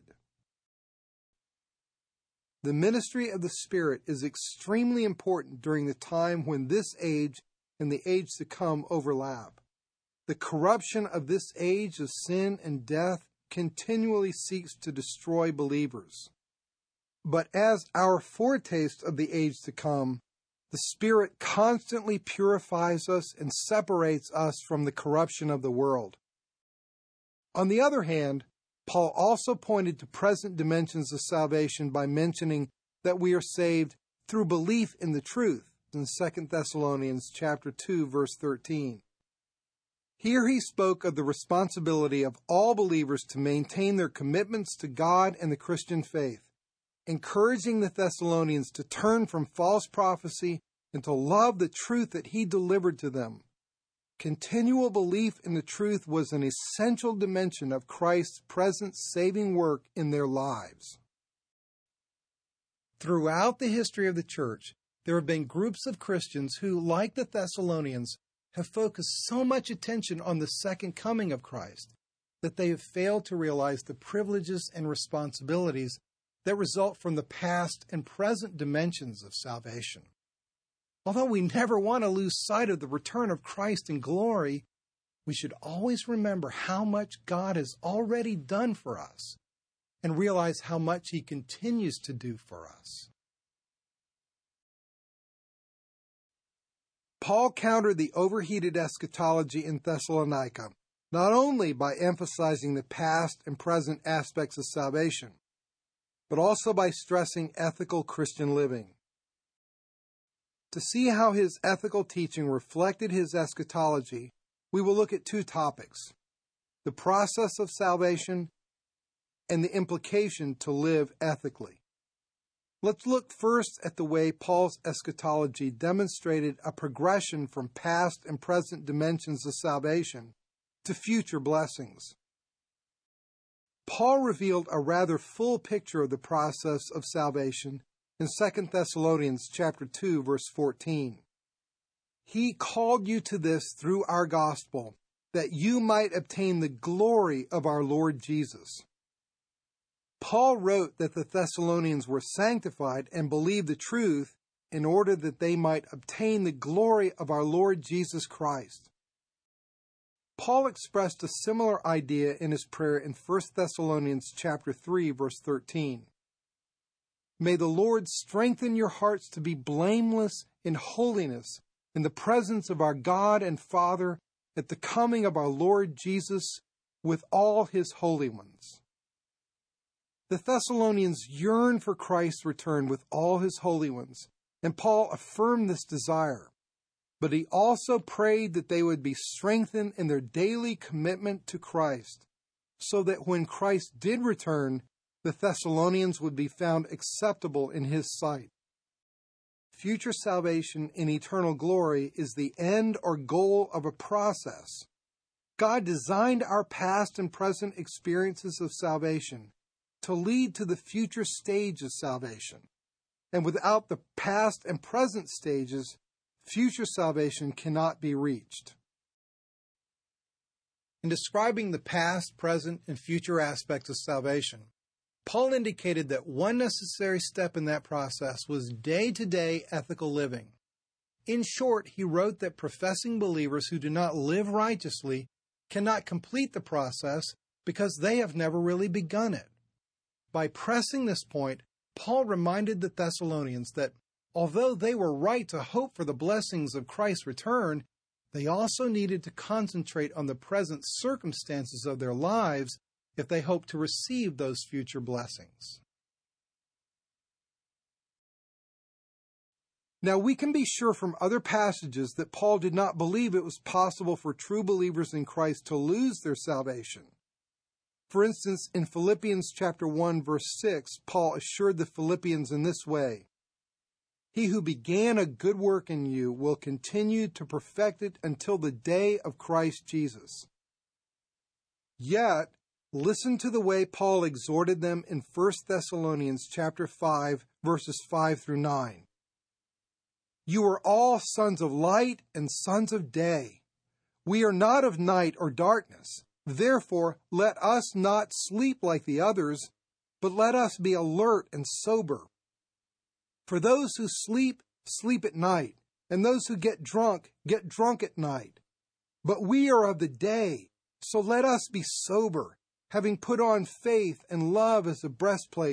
The ministry of the Spirit is extremely important during the time when this age and the age to come overlap. The corruption of this age of sin and death continually seeks to destroy believers. But as our foretaste of the age to come, the Spirit constantly purifies us and separates us from the corruption of the world. On the other hand, Paul also pointed to present dimensions of salvation by mentioning that we are saved through belief in the truth in Second Thessalonians chapter two, verse thirteen. Here he spoke of the responsibility of all believers to maintain their commitments to God and the Christian faith, encouraging the Thessalonians to turn from false prophecy and to love the truth that he delivered to them. Continual belief in the truth was an essential dimension of Christ's present saving work in their lives. Throughout the history of the church, there have been groups of Christians who, like the Thessalonians, have focused so much attention on the second coming of Christ that they have failed to realize the privileges and responsibilities that result from the past and present dimensions of salvation. Although we never want to lose sight of the return of Christ in glory, we should always remember how much God has already done for us and realize how much He continues to do for us. Paul countered the overheated eschatology in Thessalonica, not only by emphasizing the past and present aspects of salvation, but also by stressing ethical Christian living. To see how his ethical teaching reflected his eschatology, we will look at two topics: the process of salvation and the implication to live ethically. Let's look first at the way Paul's eschatology demonstrated a progression from past and present dimensions of salvation to future blessings. Paul revealed a rather full picture of the process of salvation in Second Thessalonians chapter two, verse fourteen. He called you to this through our gospel, that you might obtain the glory of our Lord Jesus. Paul wrote that the Thessalonians were sanctified and believed the truth in order that they might obtain the glory of our Lord Jesus Christ. Paul expressed a similar idea in his prayer in First Thessalonians chapter three, verse thirteen. May the Lord strengthen your hearts to be blameless in holiness in the presence of our God and Father at the coming of our Lord Jesus with all his holy ones. The Thessalonians yearned for Christ's return with all his holy ones, and Paul affirmed this desire. But he also prayed that they would be strengthened in their daily commitment to Christ, so that when Christ did return, the Thessalonians would be found acceptable in his sight. Future salvation in eternal glory is the end or goal of a process. God designed our past and present experiences of salvation to lead to the future stage of salvation. And without the past and present stages, future salvation cannot be reached. In describing the past, present, and future aspects of salvation, Paul indicated that one necessary step in that process was day-to-day ethical living. In short, he wrote that professing believers who do not live righteously cannot complete the process because they have never really begun it. By pressing this point, Paul reminded the Thessalonians that although they were right to hope for the blessings of Christ's return, they also needed to concentrate on the present circumstances of their lives if they hoped to receive those future blessings. Now, we can be sure from other passages that Paul did not believe it was possible for true believers in Christ to lose their salvation. For instance, in Philippians chapter one, verse six, Paul assured the Philippians in this way: "He who began a good work in you will continue to perfect it until the day of Christ Jesus." Yet, listen to the way Paul exhorted them in First Thessalonians chapter five, verses five through nine. "You are all sons of light and sons of day. We are not of night or darkness. Therefore, let us not sleep like the others, but let us be alert and sober. For those who sleep, sleep at night, and those who get drunk, get drunk at night. But we are of the day, so let us be sober, having put on faith and love as a breastplate,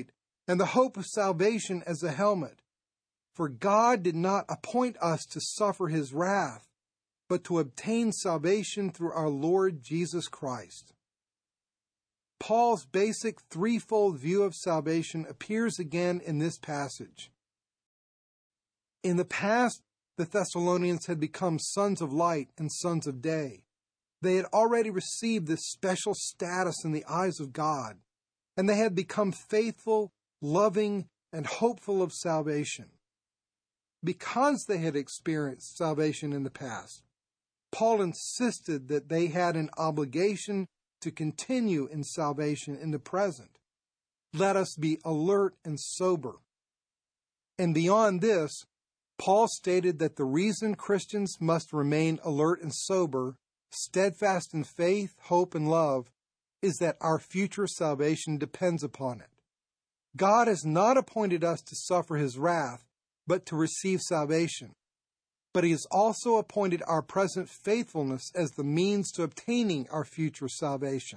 and the hope of salvation as a helmet. For God did not appoint us to suffer his wrath, but to obtain salvation through our Lord Jesus Christ. Paul's basic threefold view of salvation appears again in this passage. In the past, the Thessalonians had become sons of light and sons of day. They had already received this special status in the eyes of God, and they had become faithful, loving, and hopeful of salvation. Because they had experienced salvation in the past, Paul insisted that they had an obligation to continue in salvation in the present. Let us be alert and sober. And beyond this, Paul stated that the reason Christians must remain alert and sober, steadfast in faith, hope, and love, is that our future salvation depends upon it. God has not appointed us to suffer his wrath, but to receive salvation. But he has also appointed our present faithfulness as the means to obtaining our future salvation.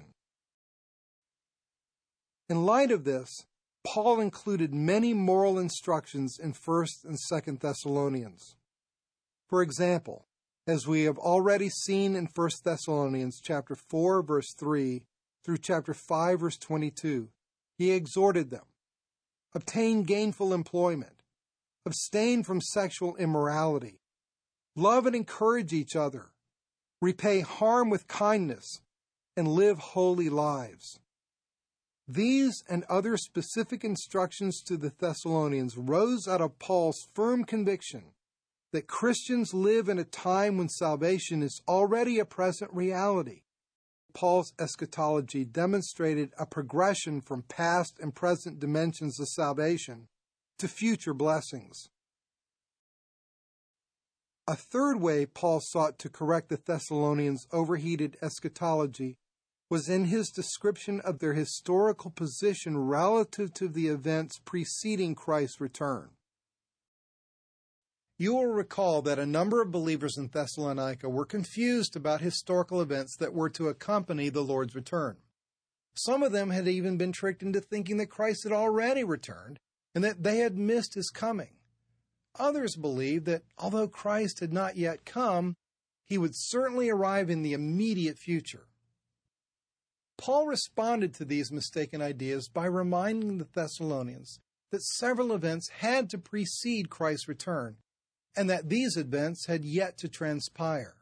In light of this, Paul included many moral instructions in First and Second Thessalonians. For example, as we have already seen in First Thessalonians chapter four, verse three, through chapter five, verse twenty-two, he exhorted them, obtain gainful employment, abstain from sexual immorality, love and encourage each other, repay harm with kindness, and live holy lives. These and other specific instructions to the Thessalonians rose out of Paul's firm conviction that Christians live in a time when salvation is already a present reality. Paul's eschatology demonstrated a progression from past and present dimensions of salvation to future blessings. A third way Paul sought to correct the Thessalonians' overheated eschatology was in his description of their historical position relative to the events preceding Christ's return. You will recall that a number of believers in Thessalonica were confused about historical events that were to accompany the Lord's return. Some of them had even been tricked into thinking that Christ had already returned and that they had missed his coming. Others believed that although Christ had not yet come, he would certainly arrive in the immediate future. Paul responded to these mistaken ideas by reminding the Thessalonians that several events had to precede Christ's return, and that these events had yet to transpire.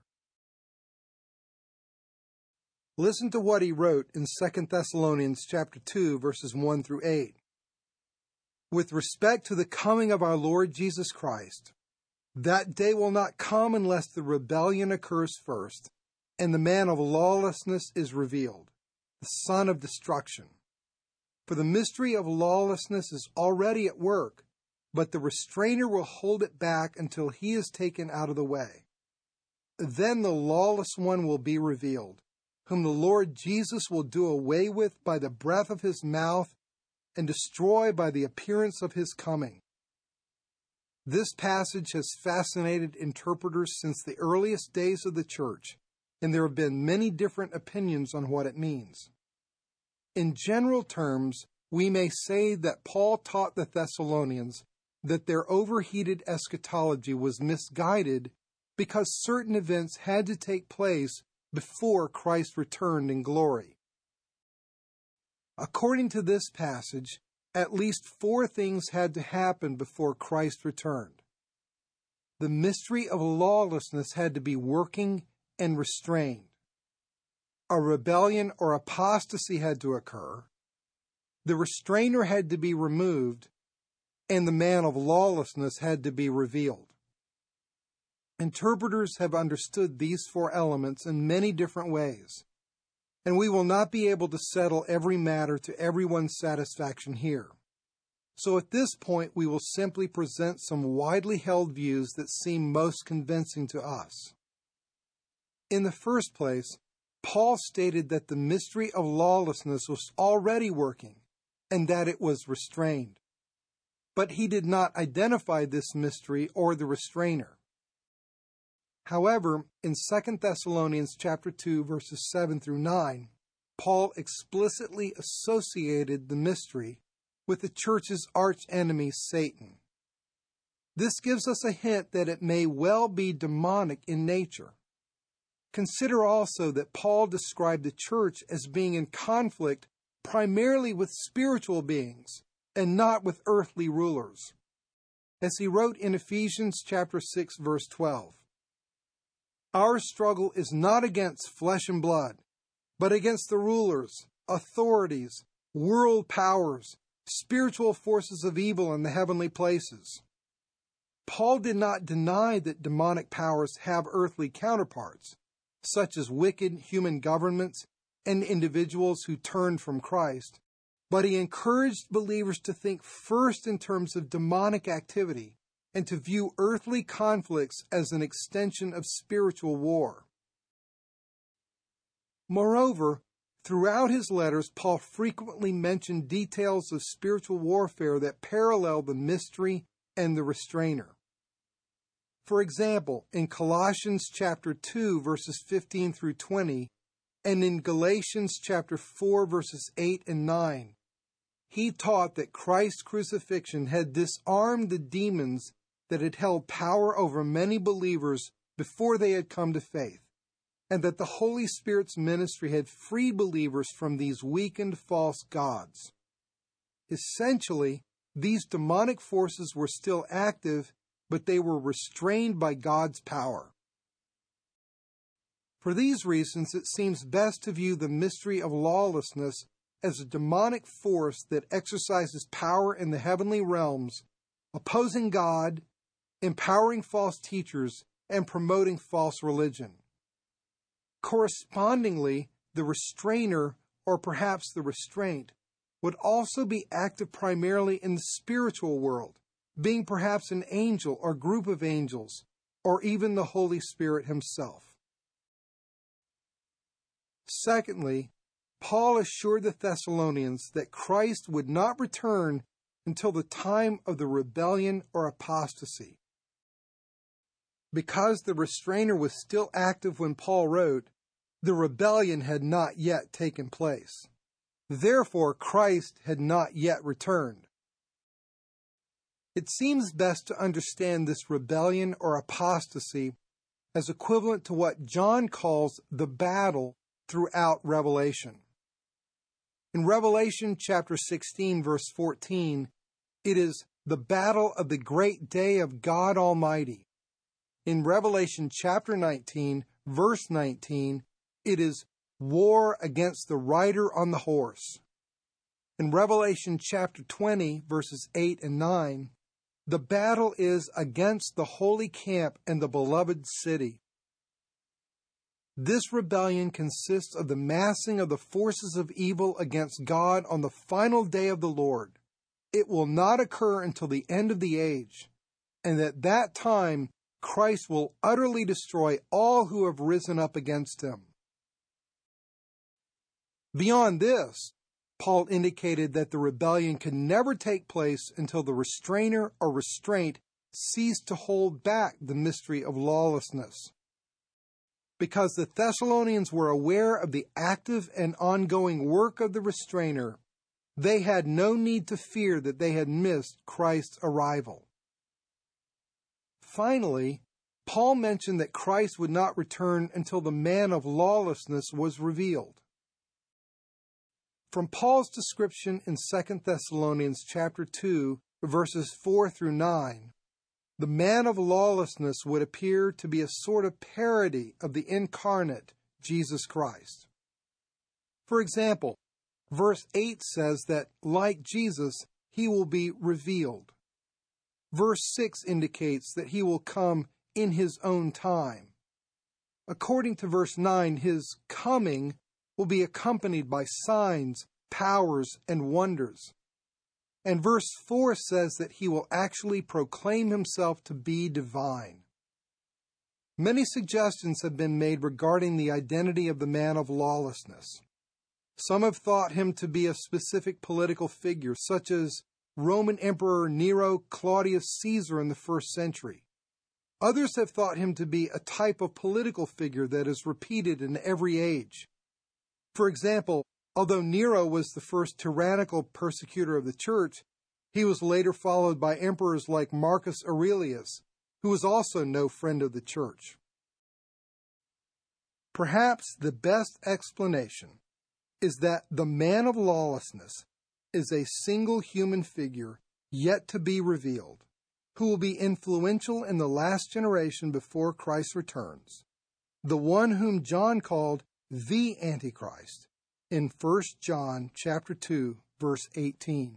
Listen to what he wrote in Second Thessalonians chapter two, verses one through eight. With respect to the coming of our Lord Jesus Christ, that day will not come unless the rebellion occurs first, and the man of lawlessness is revealed, the son of destruction. For the mystery of lawlessness is already at work, but the restrainer will hold it back until he is taken out of the way. Then the lawless one will be revealed, whom the Lord Jesus will do away with by the breath of his mouth and destroy by the appearance of his coming. This passage has fascinated interpreters since the earliest days of the church, and there have been many different opinions on what it means. In general terms, we may say that Paul taught the Thessalonians that their overheated eschatology was misguided because certain events had to take place before Christ returned in glory. According to this passage, at least four things had to happen before Christ returned. The mystery of lawlessness had to be working and restrained. A rebellion or apostasy had to occur. The restrainer had to be removed, and the man of lawlessness had to be revealed. Interpreters have understood these four elements in many different ways, and we will not be able to settle every matter to everyone's satisfaction here. So at this point, we will simply present some widely held views that seem most convincing to us. In the first place, Paul stated that the mystery of lawlessness was already working and that it was restrained. But he did not identify this mystery or the restrainer. However, in Second Thessalonians chapter two, verses seven through nine, Paul explicitly associated the mystery with the church's archenemy, Satan. This gives us a hint that it may well be demonic in nature. Consider also that Paul described the church as being in conflict primarily with spiritual beings and not with earthly rulers. As he wrote in Ephesians chapter six, verse twelve, "Our struggle is not against flesh and blood, but against the rulers, authorities, world powers, spiritual forces of evil in the heavenly places." Paul did not deny that demonic powers have earthly counterparts, such as wicked human governments and individuals who turned from Christ, but he encouraged believers to think first in terms of demonic activity and to view earthly conflicts as an extension of spiritual war. Moreover, throughout his letters, Paul frequently mentioned details of spiritual warfare that parallel the mystery and the restrainer. For example, in Colossians chapter two, verses fifteen through twenty, and in Galatians chapter four, verses eight and nine, he taught that Christ's crucifixion had disarmed the demons that had held power over many believers before they had come to faith, and that the Holy Spirit's ministry had freed believers from these weakened false gods. Essentially, these demonic forces were still active, but they were restrained by God's power. For these reasons, it seems best to view the mystery of lawlessness as a demonic force that exercises power in the heavenly realms, opposing God, empowering false teachers, and promoting false religion. Correspondingly, the restrainer, or perhaps the restraint, would also be active primarily in the spiritual world, being perhaps an angel or group of angels, or even the Holy Spirit himself. Secondly, Paul assured the Thessalonians that Christ would not return until the time of the rebellion or apostasy. Because the restrainer was still active when Paul wrote, the rebellion had not yet taken place. Therefore, Christ had not yet returned. It seems best to understand this rebellion or apostasy as equivalent to what John calls the battle throughout Revelation. In Revelation chapter sixteen, verse fourteen, it is the battle of the great day of God Almighty. In Revelation chapter nineteen, verse nineteen, it is war against the rider on the horse. In Revelation chapter twenty, verses eight and nine, the battle is against the holy camp and the beloved city. This rebellion consists of the massing of the forces of evil against God on the final day of the Lord. It will not occur until the end of the age, and at that time Christ will utterly destroy all who have risen up against him. Beyond this, Paul indicated that the rebellion can never take place until the restrainer or restraint ceased to hold back the mystery of lawlessness. Because the Thessalonians were aware of the active and ongoing work of the restrainer, they had no need to fear that they had missed Christ's arrival. Finally, Paul mentioned that Christ would not return until the man of lawlessness was revealed. From Paul's description in Second Thessalonians chapter two, verses four through nine, the man of lawlessness would appear to be a sort of parody of the incarnate Jesus Christ. For example, verse eight says that, like Jesus, he will be revealed. Verse six indicates that he will come in his own time. According to verse nine, his coming will be accompanied by signs, powers, and wonders. And verse four says that he will actually proclaim himself to be divine. Many suggestions have been made regarding the identity of the man of lawlessness. Some have thought him to be a specific political figure, such as Roman Emperor Nero Claudius Caesar in the first century. Others have thought him to be a type of political figure that is repeated in every age. For example, Although Nero was the first tyrannical persecutor of the church, he was later followed by emperors like Marcus Aurelius, who was also no friend of the church. Perhaps the best explanation is that the man of lawlessness is a single human figure yet to be revealed, who will be influential in the last generation before Christ returns, the one whom John called the Antichrist in First John chapter two, verse eighteen.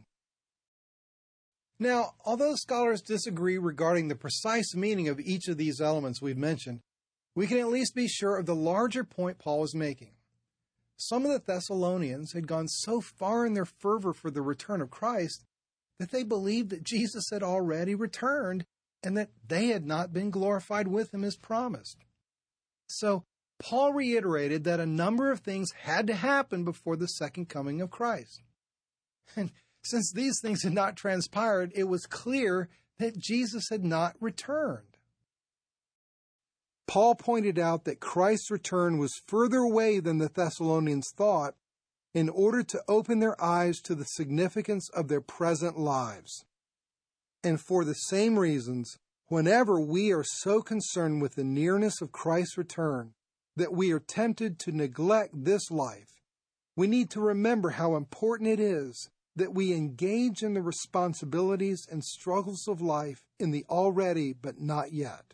Now, although scholars disagree regarding the precise meaning of each of these elements we've mentioned, we can at least be sure of the larger point Paul was making. Some of the Thessalonians had gone so far in their fervor for the return of Christ that they believed that Jesus had already returned and that they had not been glorified with him as promised. So, Paul reiterated that a number of things had to happen before the second coming of Christ. And since these things had not transpired, it was clear that Jesus had not returned. Paul pointed out that Christ's return was further away than the Thessalonians thought in order to open their eyes to the significance of their present lives. And for the same reasons, whenever we are so concerned with the nearness of Christ's return that we are tempted to neglect this life, we need to remember how important it is that we engage in the responsibilities and struggles of life in the already but not yet.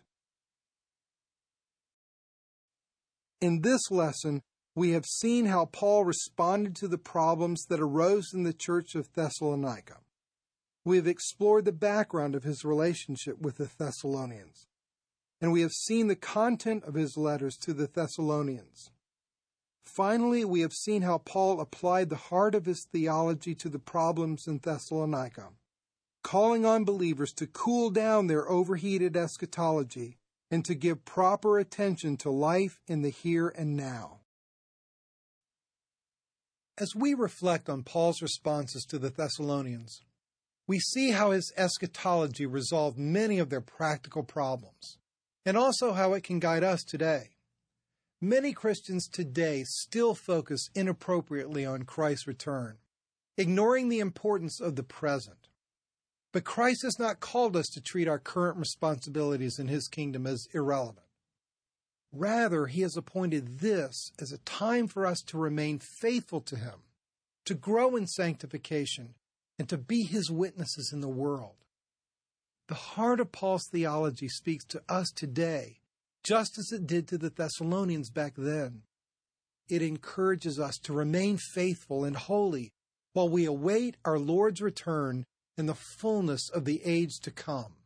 In this lesson, we have seen how Paul responded to the problems that arose in the church of Thessalonica. We have explored the background of his relationship with the Thessalonians, and we have seen the content of his letters to the Thessalonians. Finally, we have seen how Paul applied the heart of his theology to the problems in Thessalonica, calling on believers to cool down their overheated eschatology and to give proper attention to life in the here and now. As we reflect on Paul's responses to the Thessalonians, we see how his eschatology resolved many of their practical problems, and also how it can guide us today. Many Christians today still focus inappropriately on Christ's return, ignoring the importance of the present. But Christ has not called us to treat our current responsibilities in his kingdom as irrelevant. Rather, he has appointed this as a time for us to remain faithful to him, to grow in sanctification, and to be his witnesses in the world. The heart of Paul's theology speaks to us today, just as it did to the Thessalonians back then. It encourages us to remain faithful and holy while we await our Lord's return in the fullness of the age to come.